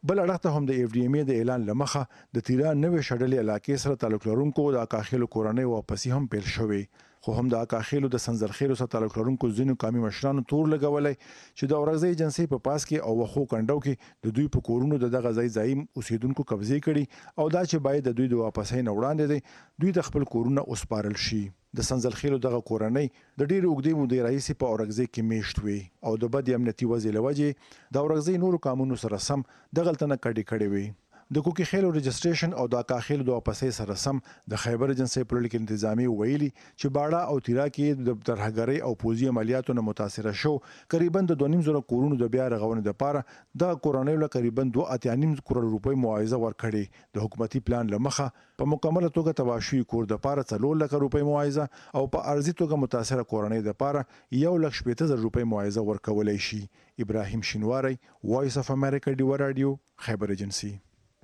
بل اړخ ته هم د اف ډي ایم ای د اعلان لمخه د تیران نوې شډلې علاقې سره تعلق لرونکو د اکاخیلو کورنۍ واپسی هم پیل شوې، خو هم د اکاخیلو د سنزرخیلو سره تعلق لرونکو ځینو قومي مشرانو تور لګولای چې د اورغزي ایجنسی په پاس کې او وخو کندو کې د دوی په کورونو د دغه ځای ځای اوسیدونکو قبضه کړي او دا چې باید د دوی د واپسۍ نه وړاندې دي دوی د خپل کورونه اوسپارل شي. د سنزرخیلو دغه کورنۍ د ډېر اوږدې مودې راهیسې په اورغزي کې میشت وي او د بد امنیتي وضع له وجې د اورغزي نورو قانونو سره سم دغلته نه کډې کړې وي. د کوکي خیلو رجسټریشن او د اکاخیلو د واپسۍ سره سم د خیبر ایجنسی پولیټیکل انتظامی ویلي چې باړه او تیرا کې د ترهګرۍ او پوځي عملیاتو نه متاثره شو قریبا د دوه نیم زره کورونو د بیا رغونې لپاره د کورونیو له قریبا دوه اتیا نیم کروڑ روپۍ معاوضه ورکړي. د حکومتي پلان لمخه په مکمله توګه تباشوي کور د لپاره څلور لک روپۍ معاوضه او په ارزي توګه متاثره کورنۍ لپاره یو لک شپږ زره روپۍ معاوضه ورکولای شي. ابراهیم شینواری، وایس اف امریکا، ډیو رادیو، خیبر ایجنسی.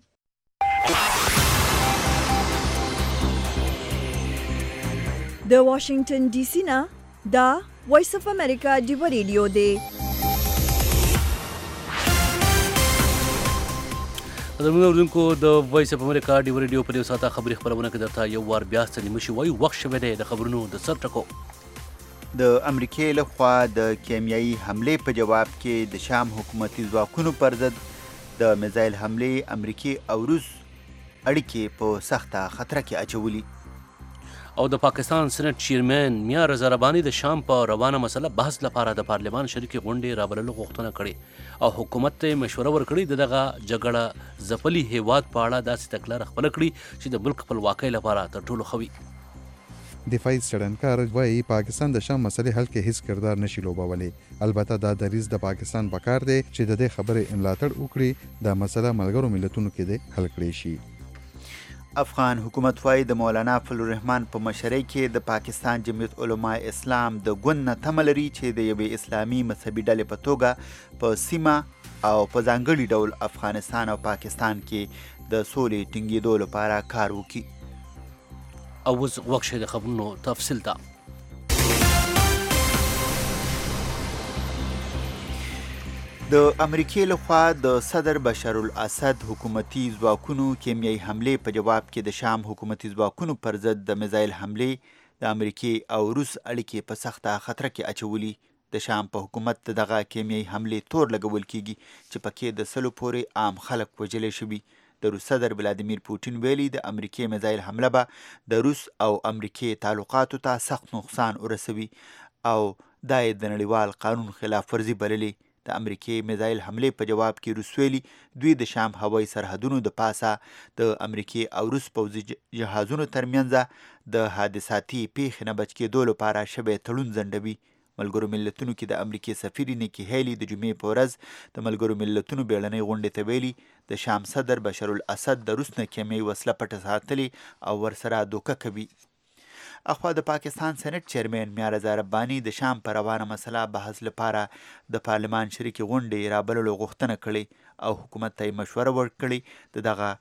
د واشنگټن ډي سي نه دا وایس اف امریکا ډیو رادیو دی. زموږ اوریدونکو د وایس اف امریکا ډیو رادیو په یو ساعته خبري خبرونه کې درته یو وار بیا ستنې مشي وایي وخت شوی دی د خبرونو د سر ټکو. د امریکای لخوا د کیمیاوي حملې په جواب کې د شام حکومتي ځواکونو پر ضد د میزایل حملې امریکای او روس اړیکې په سخته خطر کې اچولي. او د پاکستان سېنات چیرمن میا رضا رباني د شام په روانه مسله بحث لپاره د پارلمان شریکې غونډې رابللو غوښتنه کړې او حکومت ته مشوره ورکړې د دغه جګړه ځپلي هیواد په اړه داسې تګلاره خپله کړي چې د ملک خپلواکۍ لپاره تر ټولو ښه وي. دفاعي څېړنکار وایي پاکستان د شام مسلې حل کې هیڅ کردار نشي لوبولی. البته دا دریځ د پاکستان پکار دی چې د دې خبرې ملاتړ وکړي دا مسله ملګرو ملتونو کې دی حل کړی شي. افغان حکومت وايي د مولانا فضل الرحمن په مشرۍ کې د پاکستان جمعیت علماء اسلام د ګوند نه تمه لري چې د یوې اسلامي مذهبي ډلې په توګه په سیمه او په ځانګړي ډول افغانستان او پاکستان کې د سولې ټینګېدو لپاره کار وکړي. او اوس وخت شی د خبرونو تفصیل ته. د امریکای لخوا د صدر بشار الاسد حکومتي ځواکونو کیمیاوي حملې په جواب کې د شام حکومتي ځواکونو پر ضد د میزایل حملې د امریکای او روس اړیکې په سخته خطر کې اچولي. د شام په حکومت دغه کیمیاوي حملې تور لګول کیږي چې پکې د سلو پورې عام خلک وژلی شوي. د روس صدر ولادیمیر پوټین ویلي د امریکای میزایل حمله به د روس او امریکای تعلقاتو ته سخت نقصان ورسوي او دا یې د نړیوال قانون خلاف ورزي بللي. د امریکای میزایل حملې په جواب کې روس ویلي دوی د شام هوایي سرحدونو د پاسه د امریکای او روس پوځي جهازونو ترمنځ د حادثاتي پیښې نه بچ کېدو لپاره شوی تړون ځنډوي. ملګرو ملتونو کې د امریکای سفیر نیکی هیلی د جمعې په ورځ د ملګرو ملتونو بیړنۍ غونډې ته ویلي د شام صدر بشار الاسد د روس نه کیمیاوي وسله پټه ساتلې او ورسره دوکه کوي. اخوا د پاکستان سېنات چیرمن میا رضا رباني د شام په روانه مسله بحث لپاره د پارلمان شریکې غونډې رابللو غوښتنه کړې او حکومت ته یې مشوره ورکړې د دغه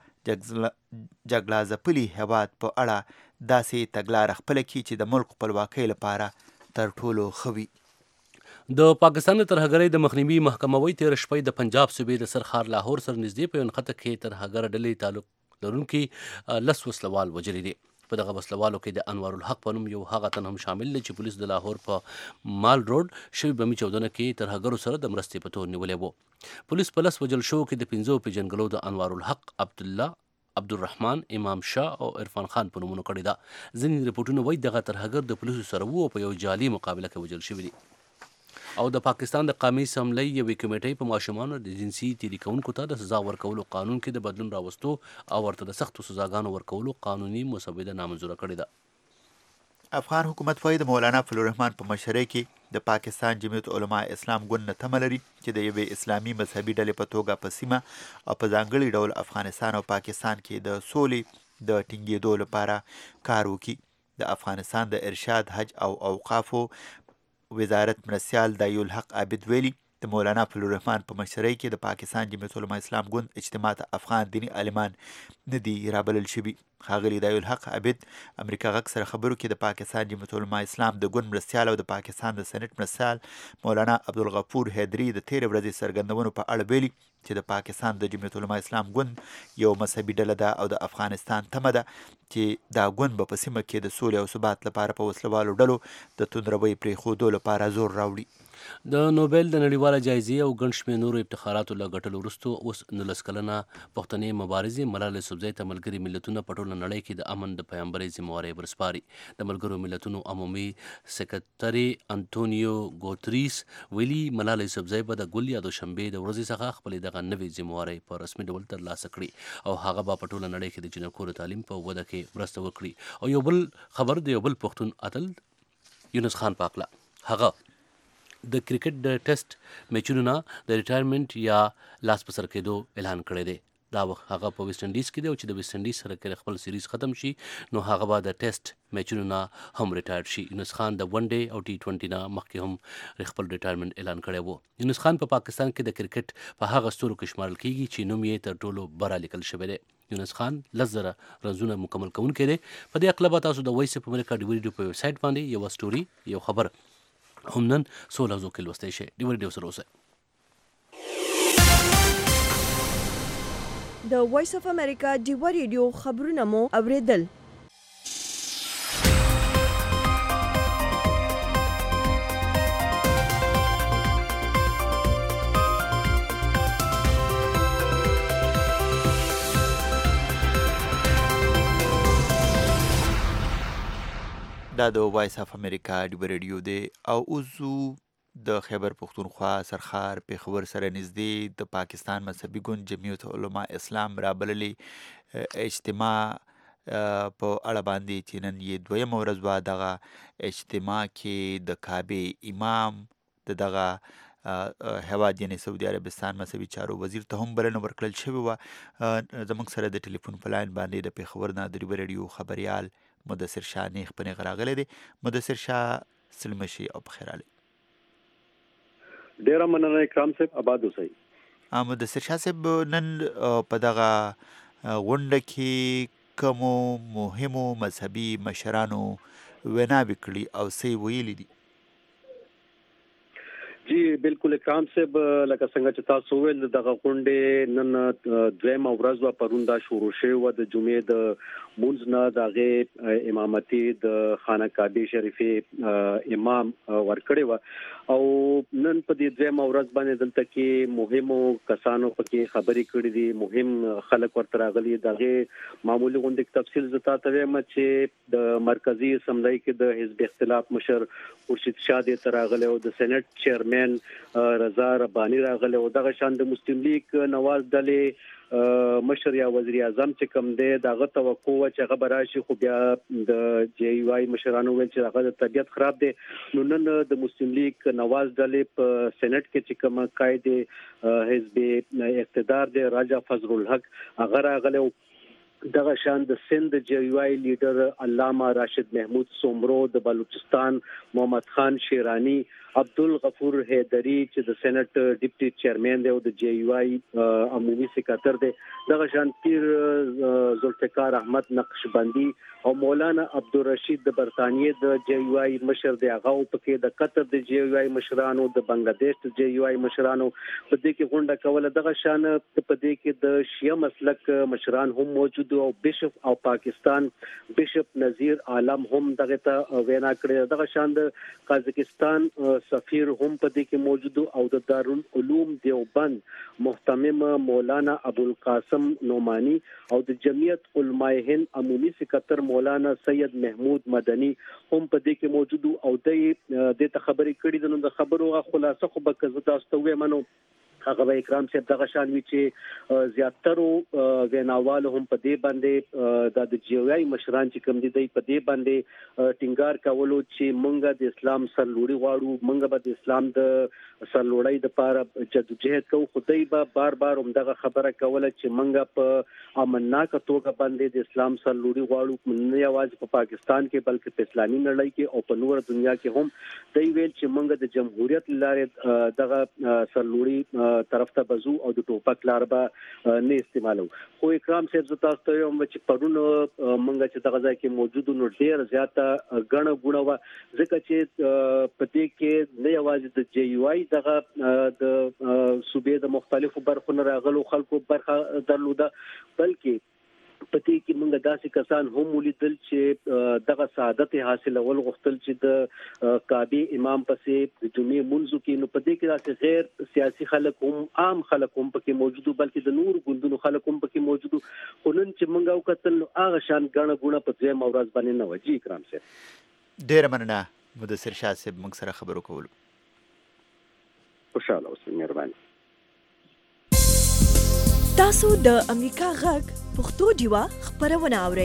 جګړه ځپلي هیواد په اړه داسې تګلاره خپله کړي چې د ملک خپلواکۍ لپاره تر ټولو ښه وي. د پاکستان د ترهګرۍ د مخنیوي محکمه وایي تېره شپه د پنجاب صوبې د سرخار لاهور سره نږدې په یو نښته کې ترهګر ډلې تعلق لرونکي لس وسلوال وژلي دي. په دغه وسلوالو کې د انوار الحق په نوم یو هغه تن هم شامل دی چې پولیس د لاهور په مال روډ شوي بمي چاودنه کې ترهګرو سره د مرستې په تور نیولی و. پولیس په لس وژل شوو کې د پنځو پیژنګلو د انوار الحق، عبدالله، عبدالرحمن، امام شاه او عرفان خان په نومونو کړې ده. ځینې رپورټونه وایي دغه ترهګر د پولیسو سره وو او په یو جعلي مقابله کې وژل شوي دي. او د پاکستان د قومي اسمبلۍ یوې کمیټې په ماشومانو د جنسي تیري کوونکو ته د سزا ورکولو قانون کې د بدلون راوستو او ورته د سختو سزاګانو ورکولو قانوني مسوده نامنظوره کړې ده. افغان حکومت وايي د مولانا فضل الرحمن په مشرۍ کې د پاکستان جمعیت علماء اسلام ګوند نه تمه لري چې د یوې اسلامي مذهبي ډلې په توګه په سیمه او په ځانګړي ډول افغانستان او پاکستان کې د سولې د ټینګېدو لپاره کار وکړي. د افغانستان د ارشاد، حج او اوقافو وزارت مرستیال دایو الحق عابد ویلي د مولانا فضل الرحمن په مشرۍ کې د پاکستان جمعیت علماء اسلام ګوند اجتماع ته افغان دیني عالمان نه دي رابلل شوي. ښاغلي دایالحق عابد امریکا غږ سره خبرو کې د پاکستان جمعیت العلماء اسلام د ګوند مرستیال او د پاکستان د سېنټ مرستیال مولانا عبدالغفور حیدري د تېرې ورځې څرګندونو په اړه ویلي چې د پاکستان د جمعیت العلماء اسلام ګوند یو مذهبي ډله ده او د افغانستان تمه ده چې دا ګوند به په سیمه کې د سولې او ثبات لپاره په وسلوالو ډلو د توندروۍ پرېښودو لپاره زور راوړي. د نوبل د نړیواله جایزې او ګڼ شمېر نورو افتخاراتو له ګټلو وروسته اوس نولس کلنه پښتنې مبارزې ملالۍ یوسفزۍ ته ملګري ملتونه په ټوله نړۍ کې د امن د پیغمبرۍ ذمهوارۍ ورسپاري. د ملګرو ملتونو عمومي سکرټري انټونیو ګوتریس ویلي ملالۍ یوسفزۍ به د ګل یا دوشنبې د ورځې څخه خپلې دغه نوې ذمهوارۍ په رسمي ډول ترلاسه کړي او هغه به په ټوله نړۍ کې د جنکو د تعلیم په وده کې مرسته وکړي. او یو بل خبر د یو بل پښتون اتل یونس خان په هکله هغه د کرکټ د ټیسټ میچونو نه د ریټایرمنټ یا لاس په سر کېدو اعلان کړی دی. دا وخت هغه په ویسټ انډیز کې دی او چې د ویسټ انډیز سره کې خپل سیریز ختم شي نو هغه به د ټیسټ میچونو نه هم ریټایر شي. یونس خان د ون ډے او ټي ټوینټي نه مخکې هم خپل ریټایرمنټ اعلان کړی و. یونس خان په پا پاکستان کې د کرکټ په هغه ستورو کې شمارل کیږي چې نوم یې تر ټولو بره لیکل شوی دی. یونس خان لس زره رنزونه مکمل کوونکی دی. په دې هکله به تاسو د وایس اف امریکا ډیو ریډیو په ویب سایټ باندې یوه سټوري یو خبر هم نن څو لحظو کې لوستی شئ. ډیو ریډیو سره اوسئ. د وایس اف امریکا ډیو ریډیو خبرونه مو اوریدل. دا د وایس اف امریکا ډیو ریډیو دی او اوسو د خیبر پښتونخوا سرخار پېښور سره نږدې د پاکستان مذهبي ګوند جمعیت علماء اسلام رابللې اجتماع په اړه باندې چې نن یې دویمه ورځ وه. دغه اجتماع کې د کعبې امام د دغه هیواد یعنې سعودي عربستان مذهبي چارو وزیر ته هم بلنه ورکړل شوې وه. زموږ سره د ټلیفون په لاین باندې د پېښور نه د ډیو ریډیو خبریال مدثر شاه نیغ په نیغ راغلی دی. مدثر شاه سلمه شي او په خیر راغلی. ډیره مننه اکرام صاحب، آباد اوسئ. مدثر شاه صاحب نن په دغه غونډه کې کومو مهمو مذهبي مشرانو ویناوې کړي او څه یې ویلي دي؟ جی بالکل اکرام صاحب، لکه څنګه چې تاسو ویل دغه غونډې نن دویمه ورځ وه، پرون دا شروع شوې وه. د جمعې د لمونځ نه د هغې امامتي د خانه کعبې شریفې امام ورکړې وه او نن په دې دویمه ورځ باندې دلته کې مهمو کسانو پکې خبرې کړې دي، مهم خلک ورته راغلي. د هغې معمولي غونډې تفصیل زه تاته وایم چې د مرکزي اسمبلۍ کې د حزب اختلاف مشر خورشید شاه دې ته راغلی او د سېنټ چیرمن رضا رباني راغلی او دغه شان د مسلم لیگ نواز ډلې مشر یا وزیر اعظم چې کوم دی دغه توقع و چې هغه به راشي، خو بیا د جے یو آی مشرانو ویل چې هغه د طبیعت خراب دی. نو نن د مسلم لیگ نواز ډلې په سېنټ کې چې کوم قائد حزب اقتدار دی راجا فضل الحق هغه راغلی. دغه شان د سند جے یو آی لیډر علامه راشد محمود سومرو، د بلوچستان محمد خان شیرانی، عبدالغفور حیدری چې د سېنټ ډیپټي چیرمن دی او د جے یو آی عمومي سکرټر دی، دغه شان پیر ذوالفقار احمد نقشبندی او مولانا عبدالرشید د برطانیې د جے یو آی مشر دی، هغه پکې د قطر د جے یو آی مشرانو، د بنگلاديش د جے یو آی مشرانو په دې کې غونډه کوله. دغه شان په دې کې د شیعه مسلک مشران هم موجود او بشپ او پاکستان بشپ نذیر عالم هم دغه ته وینا کړې. دغه شان د قازقستان سفیر هم په دې کې موجود او د دارالعلوم دیوبند محتمم مولانا ابوالقاسم نعمانی او د جمعیت علماء هند عمومي سکرټر مولانا سید محمود مدنی هم په دې کې موجود او د دې خبرې کړې د نو د خبرو خلاصه خو به کزه تاسو ته ومنو هغه به اکرام صاحب دغه شان وی چې زیاترو ویناوالو هم په دې باندې د جے یو آی مشران چې کوم دي دی په دې باندې ټینګار کولو چې مونږ د اسلام سرلوړي غواړو، مونږ به د اسلام د سرلوړۍ لپاره جدوجہد کوو. خدای به بار بار هم دغه خبره کوله چې مونږ په امنناکه توګه باندې د اسلام سرلوړي غواړو، نه یوازې په پاکستان کې بلکې په اسلامي نړۍ کې او په نور دنیا کې هم. دی ویل چې مونږ د جمهوریت لارې دغه سرلوړي طرف ته بزو او د ټوپک لار به نه استعمالو. خو اکرام صاحب زه تاسو ته وایم چې پرون موږ چې دغه ځای کې موجود نو ډېر زیاته ګڼه ګوڼه وه، ځکه چې په دې کې نه یوازې د جی یو آی دغه د صوبې د مختلفو برخو نه راغلو خلکو برخه درلوده، بلکې په دې کې موږ داسې کسان هم ولیدل چې دغه سعادت حاصلول غوښتل چې د کعبې امام پسې د جمعې منځو کې، نو په دې کې داسې غیر سیاسي خلک هم عام خلک هم پکې موجود، بلکې د نور ګوندونو خلک هم پکې موجود. خو نن چې موږ وکتل نو هغه شان ګڼه ګوڼه په دویمه ورځ باندې نه وه. جی اکرام صاحب ډېره مننه مدثر شاه صاحب موږ سره خبرو کولو. خوشاله اوسئ، مهرباني. تاسو د امریکا غږ پښتو ډیوا خبرونه اورئ.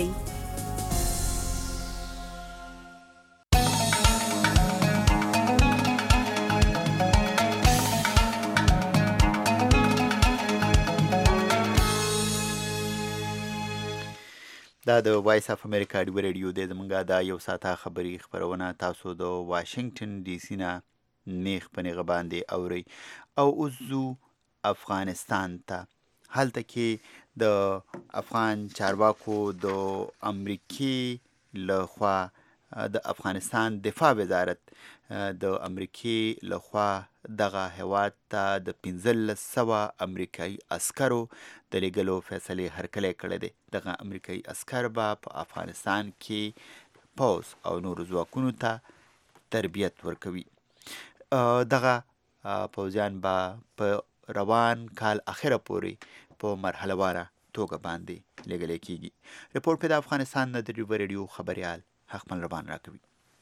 دا د وایس اف امریکا ډیو ریډیو دی. زمونږ دا یو ساعته خبري خبرونه تاسو د واشنگټن ډي سي نه نیغ په نیغه باندې اورئ. او اوس ځو افغانستان ته، هلته کې د افغان چارواکو د امریکې لخوا د افغانستان دفاع وزارت د امریکې لخوا دغه هیواد ته د پنځلس سوه امریکایي عسکرو د لیږلو فیصلې هرکلی کړی دی. دغه امریکایي عسکر به په افغانستان کې پوځ او نورو ځواکونو ته تربیت ورکوي. دغه پوځیان به په روان کال اخره پورې په مرحله واره توګه باندې لیږلی کیږي. رپورټ په د افغانستان نه د ډیو ریډیو خبریال حقمل روان راکوي.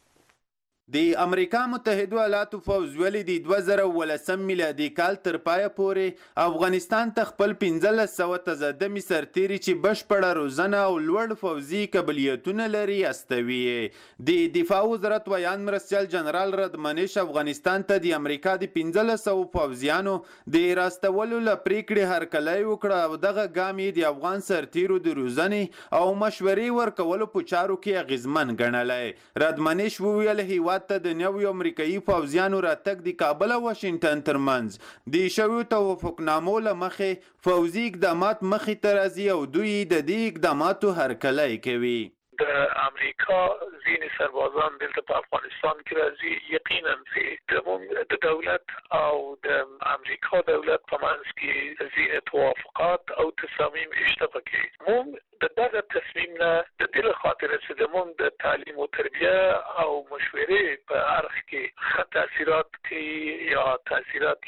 د امریکا متحده ایالاتو پوځ ولې د دوه زره ولسم میلادي کال تر پایه پورې افغانستان ته خپل پنځلس سوه تزدمي سرتیري چې بشپړه روزنه او لوړ پوځي قابلیتونه لري استوي. د دفاع وزارت ویان مرستیال جنرال ردمنش افغانستان ته د امریکا د پنځلس سوه پوځیانو د راستولو له پریکړې هرکلی وکړه او دغه ګام یې د افغان سرتیرو د روزنې او مشورې ورکولو په چارو کې اغیزمن ګڼلی. ردمنش وویل هیواد ته د نویو امریکایي پوځیانو راتګ د کابل او واشنګټن ترمنځ د شویو توافقنامو له مخې پوځي اقدامات مخې ته راځي او دوی د دې اقداماتو هرکلی کوي. د امریکا ځینې سربازان دلته په افغانستان کې راځي. یقینا چې د دولت او د امریکا دولت په منځ کې ځینې توافقات او تصامیم شته پکې. موږ د دغه تصمیم نه د دې له خاطره چې زموږ د تعلیم او تربیه او مشورې په اړخ کې ښه تاثیرات کوي یا تاثیرات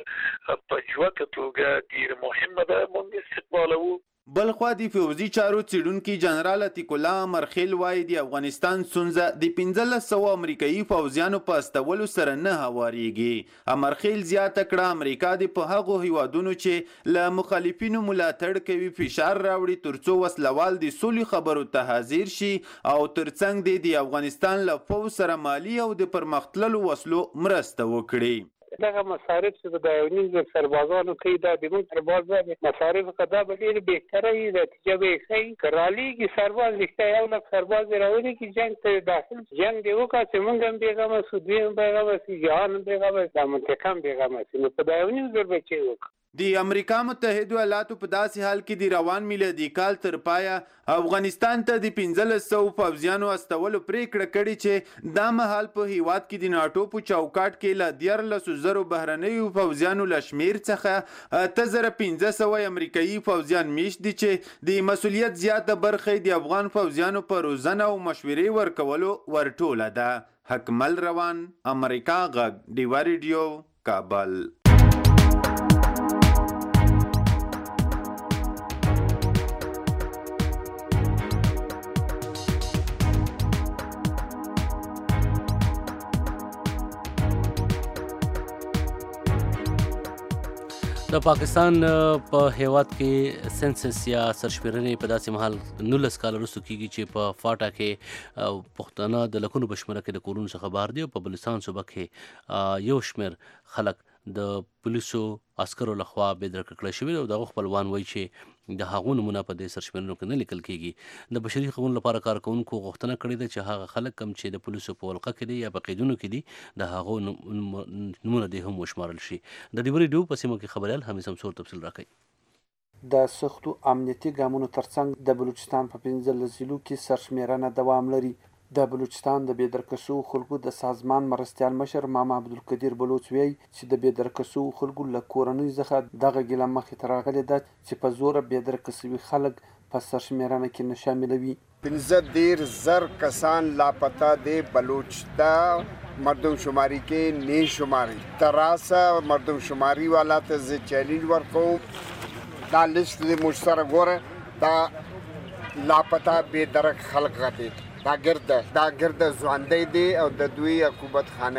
یې په جوته توګه ډېر مهمه ده، موږ استقبالوو. بلخوا د پوځي چارو څیړونکي جنرال عتیق الله امرخیل وایي د افغانستان ستونزه د پنځلس سوه امریکایي پوځیانو په استولو سره نه هوارېږي. امرخیل زیاته کړه امریکا د په هغو هیوادونو چې له مخالفینو ملاتړ کوي فشار راوړي ترڅو وسلوال د سولې خبرو ته حاضر شي او ترڅنګ د د افغانستان له پوځ سره مالی او د پرمختللو وسلو مرسته وکړي. دغه مصارف چې د یو نیم زر سربازانو کوي دا د موږ سرباز باندې مصارف قدا به ډېر بهتره وي، نتیجه به یې ښه که رالیږي سرباز رښتیا یو لک سرباز یې راولي چې جنګ ته داخل جنګ دې وکړه چې موږ هم بېغمه شو، دوی هم بېغمه شي، جهان هم بېغمه شي، دا منطقه هم بېغمه شي، نو په دا یو نیم زر بچی وکړه. د امریکا متحده ایالاتو په داسې حال کې د روان میلادي کال تر پایه افغانستان ته د پنځلس سوه پوځیانو استولو پریکړه کړې چې دا مهال په هیواد کې د ناټو په چوکاټ کې له دیارلسو زرو بهرنیو پوځیانو له شمېر څخه اته زره پنځه سوه امریکایي پوځیان میشت دي چې د مسؤلیت زیاته برخه د افغان پوځیانو په روزنه او مشورې ورکولو ورټوله ده. حکمل روان، امریکا غږ، ډیوا ریډیو، کابل. د پاکستان په هیواد کې سنسس یا سرشمېرنې په داسې مهال نولس کاله وروسته کیږي چې په فاټا کې پښتانه د لکونو په شمېره کې د کورونو څخه بهر دي او په بلوچستان صوبه کې یو شمېر خلک د پولیسو عسکرو لخوا بېدرکه کړی شوي او دغه خپلوان وایي چې د هغو نومونه په دې سرشمېرنو کې نه لیکل کېږي. د بشري حقوقو لپاره کارکوونکو غوښتنه کړې ده چې هغه خلک کم چې د پولیسو په ولقه کې دي یا په قیدونو کې دي د هغو نومونه دې هم وشمارل شي. د ډیوري ډیو په سیمو کې خبریال حمید شمسور تفصیل راکوي. د سختو امنیتي ګامونو ترڅنګ د بلوچستان په پنځلس ضلعو کې سرشمېرنه دوام لري. د بلوچستان د بېدرکه شوو خلکو د سازمان مرستیال مشر ماما عبدالقدیر بلوچ وایي چې د بېدرکه شوو خلکو له کورنۍ څخه دغه ګیله مخې ته راغلې ده چې په زوره بېدرکه شوي خلک په سرشمېرنه کې نه شاملوي. پنځه دېرش زر کسان لاپتا دي بلوچ ته مردم شماری کې نه شماري. تراسه مردم شماری والا ته زه چیلنج ورکوم دا لیست دې موږ سره ګوره دا لاپتا بېدرک خلک غدي دا ګرده دا ګرده ژوندی دی او د دوی عقوبت خانه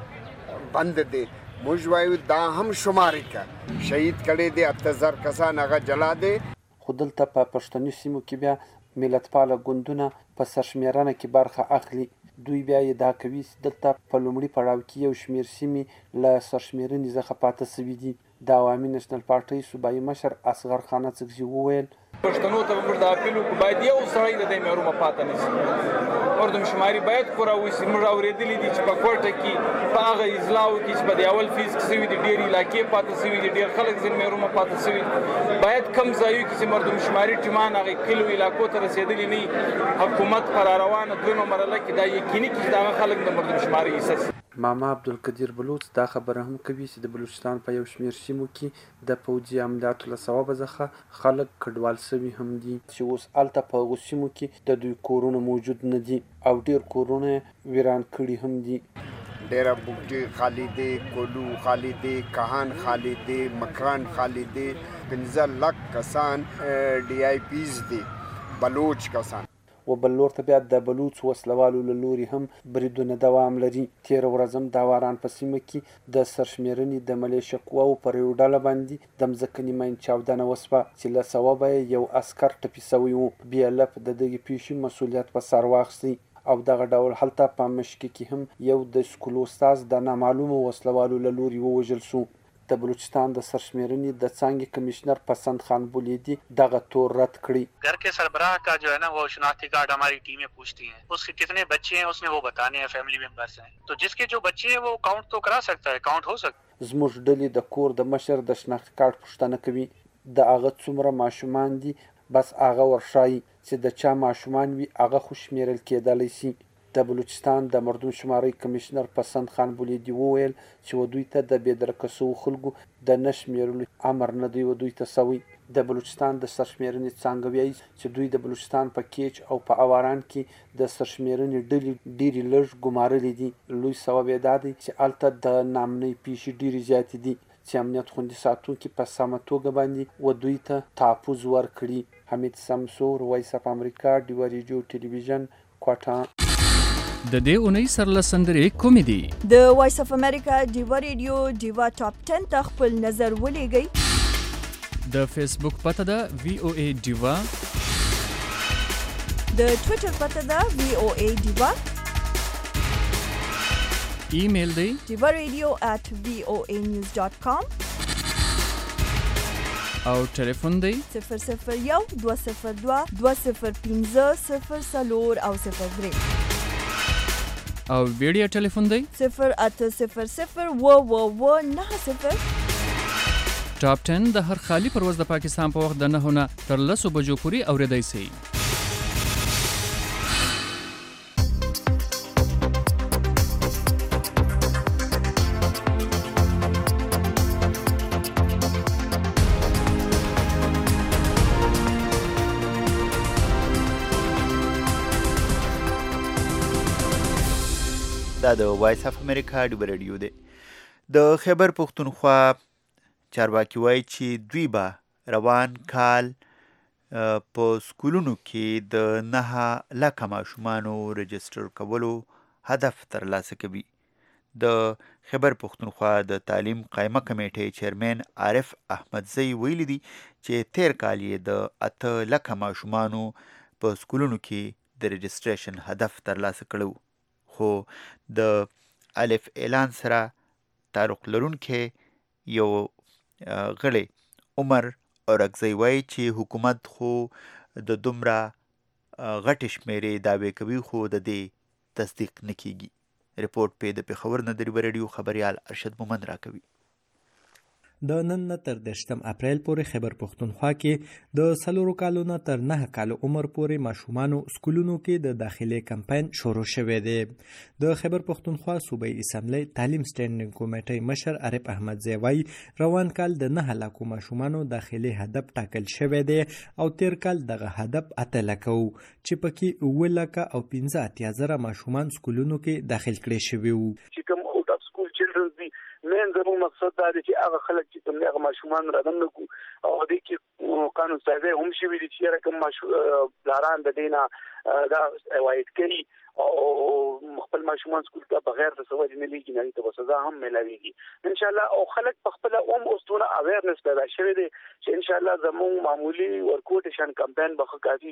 کې بند دی. موږ وایو دا هم شماري که شهید کړی دی اته زر کسان هغه جلا دی. خو دلته په پښتني سیمو کې بیا ملتپاله ګوندونه په سرشمېرنه کې برخه اخلي. دوی بیا ادعا کوي چې دلته په لومړي پړاو کې یو شمېر سیمې له سرشمېرنې څخه پاته سوي دي. د عوامي نېشنل پارټۍ صوبایي مشر اصغر خان اڅکزي وویل پښتنو ته موږ د اپیل وکړو باید یو سړی د دې محرومه پاته نه شي. مردم شماري باید پوره وشي. موږ اورېدلي دي چې په کوټه کې په هغه اضلاعو کې چې په د اول فیز کې سوي دي ډېر علاقې پاته سوي دي ډېر خلک ځینې محرومه پاته سوي دي. باید کم ځایو کې چې مردم شماري ټیمان هغې کلیو علاقو ته رسېدلي نه حکومت په را روانه دویمه مرحله کې دا یقیني کړي چې د هغه خلک د مردم شماري حصه شي. ماما عبدالقدیر بلوچ دا خبره هم کوي چې د بلوچستان په یو شمېر سیمو کې د پوځي عملیاتو له سببه څخه خلک کډوال سوي هم دي چې اوس هلته په هغو سیمو کې د دوی کورونه موجود نه دي او ډېر کورونه ویران کړي هم دي. ډېره بوګټي خالی دی، کولو خالی دی، کهان خالی دی، مکران خالی دی. پنځه لک کسان ډي آی پیز دي بلوچ کسان. و بل لور ته بیا د بلوچ وسلوالو له لوري هم بریدونه دوام لري. تېره ورځ هم د واران په سیمه کې د سرشمېرنې د ملیشه قواو پر یو ډله باندې د مځکني مین چاودنه وسوه چې له سببه یې یو عسکر ټپي سوی و. بي ال اف د دغې پیښې مسؤلیت په سر واخیستی او دغه ډول هلته په مشکې کې هم یو د سکولو استاذ د نامعلومو وسلوالو له لوري ووژل سو. د بلوچستان د سرشمېرنې د څانګې کمشنر پسند خان بولیدی دغه تور رد کړی. घर के सरबराह का जो है ना वो शनाख्ती कार्ड हमारी टीमें पूछती हैं, उसके कितने बच्चे हैं उसने वो बताने हैं, फैमिली मेंबर्स हैं, तो जिसके जो बच्चे हैं वो काउंट तो करा सकता है, काउंट हो सकता. زموږ ډلې د کور د مشر د شناخت کارت پوښتنه کوي د هغه څومره ماشومان دي بس هغه ورښایي چې د چا ماشومان وي هغه خو شمېرل کېدلی شي. د بلوچستان د مردم شمارۍ کمشنر پسند خان بولیدي وویل چې و دوی ته د بېدرکه شوو خلکو د نه شمېرلو امر نه دی و دوی ته سوی. د بلوچستان د سرشمېرنې څانګه وایي چې دوی د بلوچستان په کیچ او په اواران کې د سرشمېرنې ډلې ډېرې لږ ګمارلې دي. لوی سبب یې دا دی چې هلته د ناامنۍ پیښې ډېرې زیاتې دي چې امنیت خوندي ساتونکي په سمه توګه باندې و دوی ته تحفظ ورکړي. حمید شمسور، وایس اف امریکا، ډیوا ریډیو ټلویزیون، کوټه. د دې اونۍ سرلس سندرې کومې دي؟ د وایس اف امریکا ډیوا ریډیو ډیوا ټاپ ټن ته خپل نظر ولېږئ. د فیسبوک پته ده وی او ای ډیوا. د ټویټر پته ده وی او ای ډیوا. ایمیل دی ډیوا ریډیو at وی او ای نیوز ډاټ کام. او ټلیفون دی صفر صفر یو دوه صفر دوه دوه صفر پنځه صفر څلور او صفر درې. او ویډیو ټلیفون دی صفر اته صفر صفر و و و نه صفر. ټاپ ټن د هر خالی پرواز د پاکستان په وخت د نهو نه تر لسو بجو پورې اورېدای سئ. دا د وایس اف امریکا ډیوا ریډیو دی. د خیبر پښتونخوا چارواکي وایي چې دوی به روان کال په سکولونو کې د نهه لکه ماشومانو رجسټر کولو هدف ترلاسه کوي. د خیبر پښتونخوا د تعلیم قایمه کمیټې چیرمن عارف احمدزی ویلي دي چې تیر کال یې د اته لکه ماشومانو په سکولونو کې د رجسټریشن هدف ترلاسه کړو، خو د الف اعلان سره تعلق لرونکي یو غړی عمر اورکزی وایي چې حکومت خو د دومره غټې شمېرې دعوې کوي خو د دې تصدیق نه کیږي. رپورټ په د پېښور نه د ډیور رادیو خبریال ارشد مومند راکوي. د نن نه تر دشتم اپریل پورې خیبر پښتونخوا کې د څلورو کالو نه تر نهه کالو عمر پورې ماشومانو سکولونو کې د داخلي کمپاین شروع شوی دی. د خیبر پښتونخوا صوبایي اسمبلی تعلیم سټینډینګ کمیټې مشر عارف احمدزی وایي روان کال د نهه لاکو ماشومانو داخلي هدف ټاکل شوی دی او تیر کال دغه هدف اته لکه و چې پکې اووه لکه او پنځه اتیا زره ماشومان سکولونو کې داخل کړي شوي وو. چې کوم اوټ اف سکول چلډرنز دي مین زموږ مقصد دا دی چې هغه خلک چې کوم هغه ماشومان رادنه کو او دې کې قانون سازي هم شوي دي چې کوم ماشومان پلاران د دینه دا وایټ کوي او خپل ماشومان سکول ته بغیر د سواد نه لیږي نه ته سزا هم ملاويږي ان شاء الله. او خلک په خپل اوم اوسونه اویرنس پیدا شوی دی چې ان شاء الله زموږ معمولی ورکوټیشن کمپاین به کافي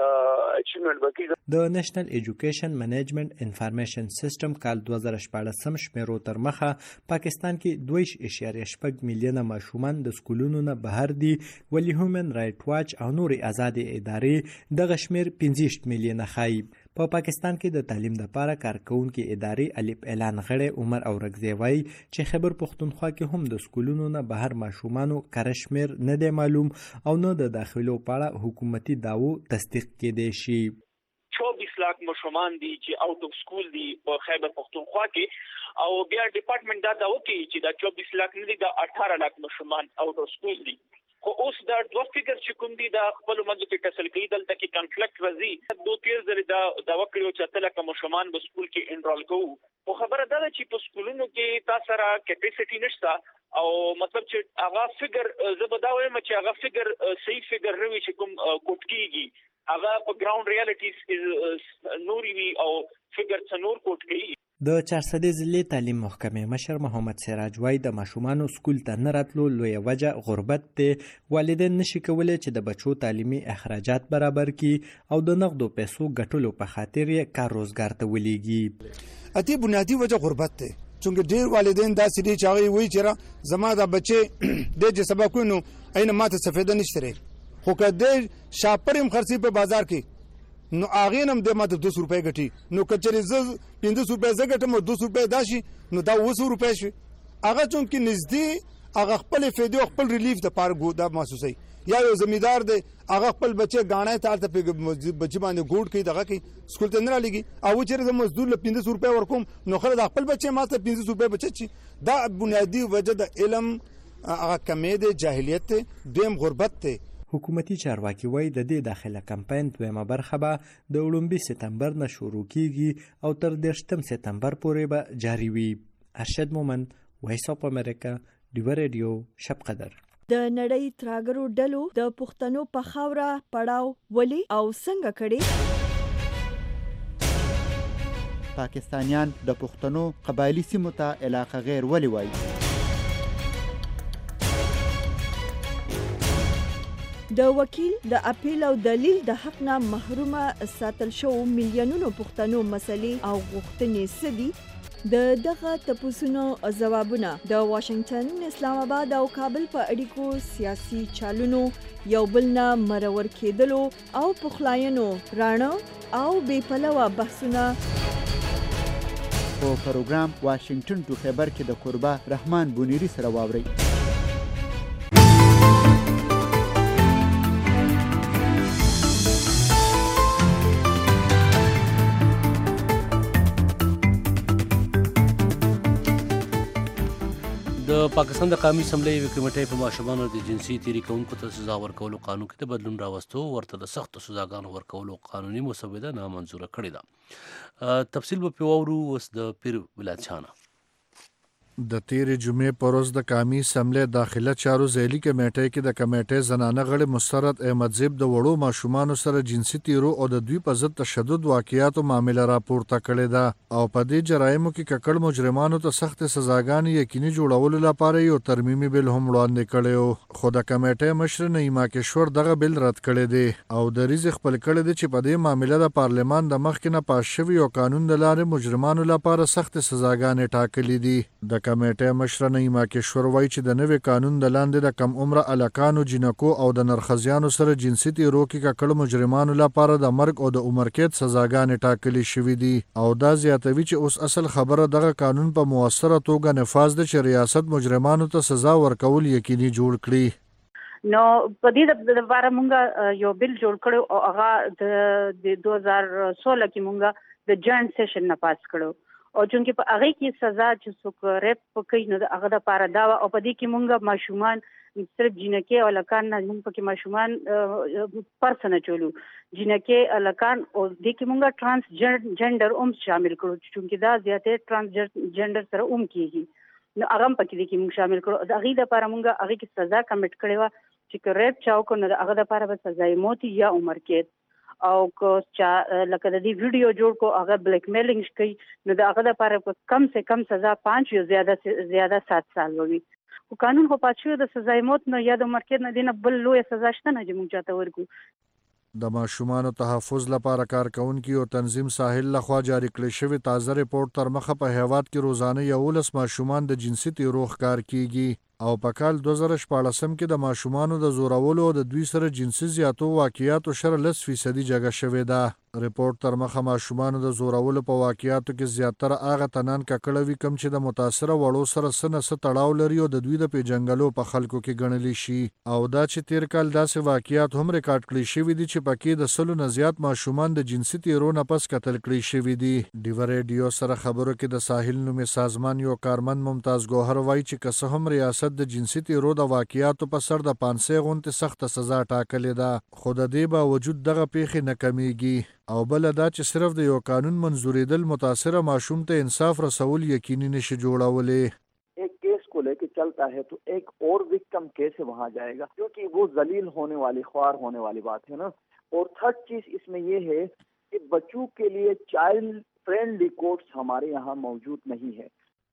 اچیومنت وکړي. د نېشنل ایجوکیشن منیجمنت انفارمیشن سیستم کال دوه زره شپاړسم شمیرو تر مخه پاکستان کې دوه اشاریه شپږ میلیونه ماشومان د سکولونو نه بهر دي ولی هیومن رائټ واچ او نورې آزادې ادارې دغه شمیر پنځه میلیونه ښایي. په پا پاکستان کې د تعلیم لپاره کارکونکي ادارې الف اعلان غړی عمر اورکزی وایي چې خیبر پښتونخوا کې هم د سکولونو نه بهر ماشومانو کره شمیر نه دی معلوم او نه د داخلو په اړه حکومتي دعوو تصدیق کېدی شي. چوبیس لاک ماشومان دي چې اوټ اف سکول دي په خیبر پښتونخوا کې او بیا ډپارټمنټ دا دا وکړي چې دا چوبیس لاک نه دي دا اٹھارہ لاک ماشومان اوټ اف سکول دي. خو اوس دا دوه فګر چې کوم دي دا خپل منځ کې ټسل کوي دلته کې کنفلیکټ راځي. دوه تیر ځله دا دا وکړو چې اتل کوم ماشومان په سکول کې انرول کوو. خو خبره دا ده چې په سکولونو کې تاسو سره کیپاسټي نشته او مطلب چې هغه فګر زبدا وایم چې هغه فګر صحیح فګر روي چې کوم کوټ کیږي هغه په ګراوند ریالټیز نوري وی او فګر څنور کوټ کوي. د چارسدې ضلع تعلیم محکمې مشر محمد سراج وای د ماشومانو سکول ته نه راتلو لویه وجه غربت دی. والدین نشي کولی چې د بچو تعلیمي اخراجات برابر کړي او د نغدو پیسو ګټلو په خاطر یې کار روزګار ته ولېږي. اته بنیادی وجه غربت دی چونکه ډیر والدین داسې دي چې هغه وایي چې زما د بچي د چې سبقونو عین ماته سفیده نشته خو که د شاپرم خرڅي په بازار کې نو هغه نم د ماته دو سو روپے ګټي نو کچري ز پنځه سو روپے زګټم دو سو روپے داشي نو دا و سو روپے شي هغه چونکه نږدې هغه خپل فیدو خپل ریلیف د پار ګو دا محسوسي یا یو زمیدار دی هغه خپل بچي غاڼه تارته په بچي باندې ګوډ کوي دغه کوي سکول ته نه لګي او چې زه مزدور له پنځه سو روپے ورکوم نو خل د خپل بچي ماته پنځه سو روپے بچي دا بنیادی وجه د علم هغه کمې د جاهلیت دیم غربت ته. حکومتي چارواکي وایي د دې داخله کمپاین دویمه برخه به د وړومبي سپتمبر نه شروع کیږي او تر دېرشم سپتمبر پورې به جاري وي. ارشد مومند، وایس اف امریکا، ډیور رادیو، شب قدر. د نړۍ تراګرو ډلو د پښتنو په خاوره پړاو ولي او څنګه کړي؟ پاکستانیان د پښتنو قبایلی سیمو ته علاقه غیر ولي وایي؟ د وکیل د اپیل او دلیل د حق نه محرومه ساتل شو میلیونونو پښتنو مسلې او غوښتنې سدي د دغه تپوسونو جوابونه د واشنگټن، اسلام آباد او کابل په اړیکو سیاسي چالونو یو بل نه مرور کېدلو او پخلاینو رانه او بې پلوه بحثونه په پروګرام واشنگټن ټو خیبر کې د قربا رحمان بونیری سره واوري. د پاکستان د قومي اسمبلی یوې کمیټې په ماشومانو د جنسي تیري کوونکو ته سزا ورکولو قانون کې د بدلون راوستو ورته د سختو سزاګانو ورکولو قانوني مسوده نامنظوره کړې ده. تفصیل به پې واورو اوس د پیر ولایت شانه. د تیرې جمعې پر ورځ د قومي اسمبلی داخله چارو ځایلي کمیټې کې د کمیټې زنانه غړي مسترد احمدزیب د وړو ماشومانو سره جنسي تیرو او د دوی په ضد تشدد واقعیاتو معامله راپورته کړې ده او په دې جرایمو کې ککړ مجرمانو ته سخت سزاګانې یقیني جوړولو لپاره یو ترمیمي بل هم وړاندې کړی خو د کمیټې مشر نعیما کشور دغه بل رد کړی دی او دریځ خپل کړی دی چې په دې معامله د پارلمان د مخکې نه پاس شوي یو قانون د لارې مجرمانو لپاره سخت سزاګانې ټاکلې دي. د کمیټې مشره نعیمه کشور وایي چې د نوي قانون د لاندې د کم عمره الکانو جنکو او د نرخزیانو سره جنسي تیرو کې ککړ مجرمانو لپاره د مرګ او د عمر قید سزاګانې ټاکلي شوي دي او دا زیاتوي چې اوس اصل خبره دغه قانون په موثره توګه نفاذ د چې ریاست مجرمانو ته سزا ورکول یقیني جوړ کړي. نو په دې لپاره موږ یو بل جوړ کړو او هغه د دوه هزار سولہ کې موږ د جوائنٹ سیشن نه پاس کړو او چونکې په هغه کې سزا چې څوک ریپ کوي نو هغه د لپاره دا او په دې کې موږ ماشومان صرف جنکه او لکان نه موږ پکې ماشومان پرسن چولو جنکه لکان او دې کې موږ ترانس جنډر اوم شامل کړو چونکې دا زیاته ترانس جنډر سره اوم کیږي نو هغه پکې دې کې موږ شامل کړو هغه د لپاره موږ هغه کې سزا کمټ کړې و چې ریپ چاو کو نو هغه د لپاره به سزا موت یا عمر قید او کو چا لکه د دې ویډیو جوړ کو هغه بلیک میلینګ کوي نو د هغه لپاره کم سے کم سزا پانچ یا زیاده زیاده سات سال وي او قانون خو پاتشو د سزا موت نه یا د عمر قید نه دینه بل لوی سزا شته نه چې موږ چاته ورکو. د ماشومانو تحفظ لپاره کارکونکي او تنظیم ساحل لخوا جاری کړی شوی تازه ریپورت تر مخه په هیواد کې روزانه یولس ماشومان د جنسي تیرو ښکار کیږي او په کال دوه زره شپاړسم کې د ماشومانو د زورولو او د دوی سره جنسي زیاتو واقعیاتو شره لس فیصدي جګه شوې ده. ریپورت تر مخه ماشومانو د زورولو په واقعیاتو کې زیاتره هغه تنان ککړه وي کم چې د متاثره وړو سره څه نه څه تړاو لري او د دوی د پیژنګلو په خلکو کې ګڼلی شي او دا چې تیر کال داسې واقعیات هم ریکارډ کړي شوي دي چې پکې د سلو نه زیات ماشومان د جنسي تیرو نه پس قتل کړي شوي دي. ډیو ریډیو سره خبرو کې د ساحل نومي سازمان یو کارمند ممتاز ګوهر وایي چې که څه هم ریاست د جنسي تیرو د واقعیاتو په سر د پانسۍ غونډې سخته سزا ټاکلې ده خو د دې باوجود دغه پیښې نه کمیږي او بل دا چې صرف د یو قانون منظوریدل متاثره ماشوم ته انصاف رسول یقیني نشي جوړولې. एक केस को लेके चलता है तो एक और विक्टिम कैसे वहाँ जाएगा क्योंकि वो जलील होने वाली ख्वार होने वाली बात है ना. और थर्ड चीज इसमें ये है कि बच्चों के लिए चाइल्ड फ्रेंडली कोर्ट्स हमारे यहाँ मौजूद नहीं है.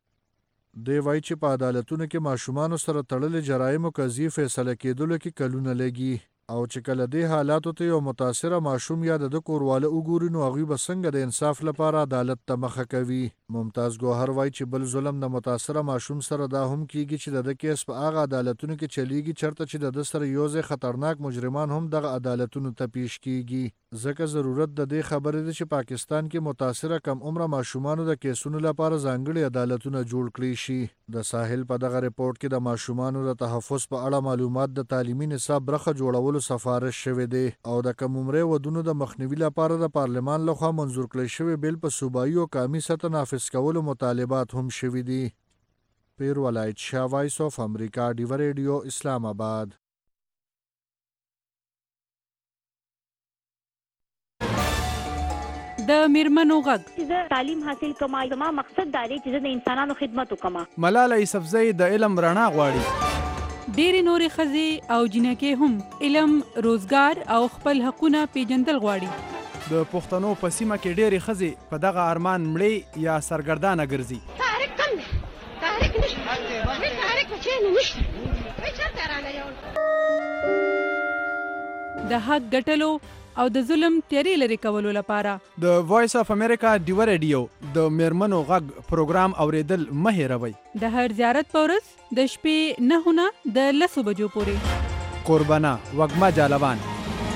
دی وایي چې په عدالتونو کې ماشومانو سره تړلې جرایمو قضیې فیصله کېدلو کې کلونه لګي او چې کله دې حالاتو ته یو متاثره ماشوم یا د کورواله وګوري نو هغوی به څنګه د انصاف لپاره عدالت ته مخه کوي. ممتاز ګوهر وایي چې بل ظلم د متاثره ماشوم سره دا هم کیږي چې د ده کیس په هغه عدالتونو کې چلیږي چرته چې د ده سره یو ځای خطرناک مجرمان هم دغه عدالتونو ته پیش کیږي. ځکه ضرورت د دې خبرې ده چې پاکستان کې متاثره کم عمره ماشومانو د کیسونو لپاره ځانګړي عدالتونه جوړ کړي شي. د ساحل په دغه ریپورت کې د ماشومانو د تحفظ په اړه معلومات د تعلیمي نصاب برخه جوړولو سفارش شوی دی او د کم عمره ودونو د مخنیوي لپاره د پارلمان لخوا منظور کړی شوی بیل په صوبایي او قومي سطح نافذ کولو مطالبات هم شوي دي. پیر ولایت شاه وایس اف امریکا ډیو ریډیو اسلام آباد. د میرمنو غږ زه تعلیم حاصل کوم زما مقصد دا دی چې زه د انسانانو خدمت وکم. ملاله یوسفزۍ د علم رڼا غواړي. ډېرې نورې ښځې او جنکې هم علم روزګار او خپل حقونه پیژندل غواړي. د پښتنو په سیمه کې ډېرې ښځې په دغه ارمان مړې یا سرګردانه ګرځي. تحریک کم دی تحریک نشته تحریک په چینه نشته چېرته رانه یو د حق ګټلو او د ظلم تیارې لرې کولو لپاره د وایس اف امریکا ډیو ریډیو د میرمنو غږ پروګرام اوریدل مه هېروئ. د هر زیارت په ورځ د شپې نهو نه د لسو بجو پورې. قربانه وږمه جالوان.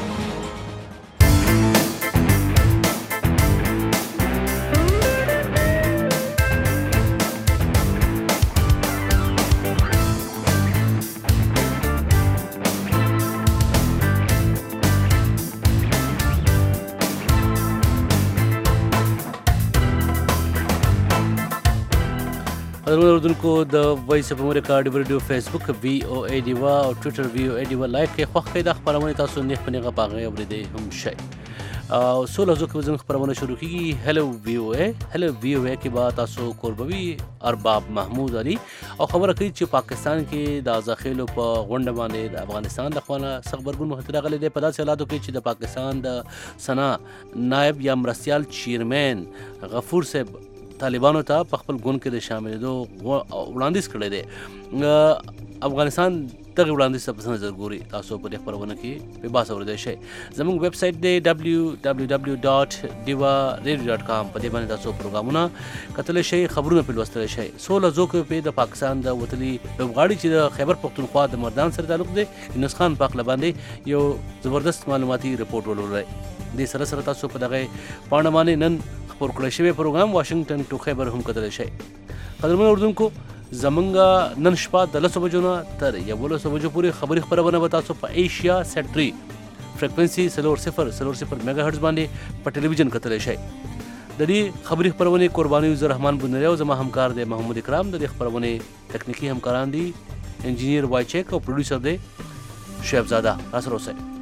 اردوونکو د وایس اف امریکا ډیو ریډیو فیسبوک وی او ای ډیوا او ټویټر وی او ای ډیوا لایک کړئ خوښ کړئ دا خپرونه تاسو نه پنهغه پاغه اوریدئ هم شئ او سولہ زو کې زموږ خبرونه شروع کیږي. هلو وی او ای هلو وی او ای کې با تاسو قربوي ارباب محمود علي او خبره کوي چې پاکستان کې د ازخیلو په غونډه باندې د افغانستان د خوانه صخبرګون محترم غلي د پداسې حالاتو کې چې د پاکستان د سنا نائب یا مرستيال چیرمن غفور صاحب طالبانو ته په خپل ګوند کې د شاملېدو وړاندیز کړی دی. افغانستان دغه وړاندیز ته په نظر ګوري تاسو په دې خبرونه کې په باسه ورده شي زموږ ویب سټ دی دبليو دبليو دبليو ډاټ ډیوا ریډیو ډاټ کام په دې باندې تاسو پروګرامونه کتل شي خبرونه په لوستل شي سوله زوکو په د پاکستان د وتلي لوبغاړي چې د خیبر پختونخوا د مردان سره تعلق دی انس خان پاک لباندې یو زبردست معلوماتي رپورت ولولای د سره سره تاسو په دغه پاڼه نن خبر کړی شوی پروګرام واشنگټن ټو خیبر هم کتل شي قدرمن اردوونکو زمونږ نن شپه د لسو بجو نه تر یولسو بجو پورې خبري خبرونه به تاسو په ایشیا سټري فریکوینسي سلور صفر سلور صفر میگا هرتز باندې په ټلویزیون کتلی شئ د دې خبري خبرونې قرباني زه رحمان بندری او زما همکار دی محمود اکرام د دې خبرونې تکنیکی همکاران دي انجینیر وایچک او پروډوسر دی شعیب زاده راسره اوسئ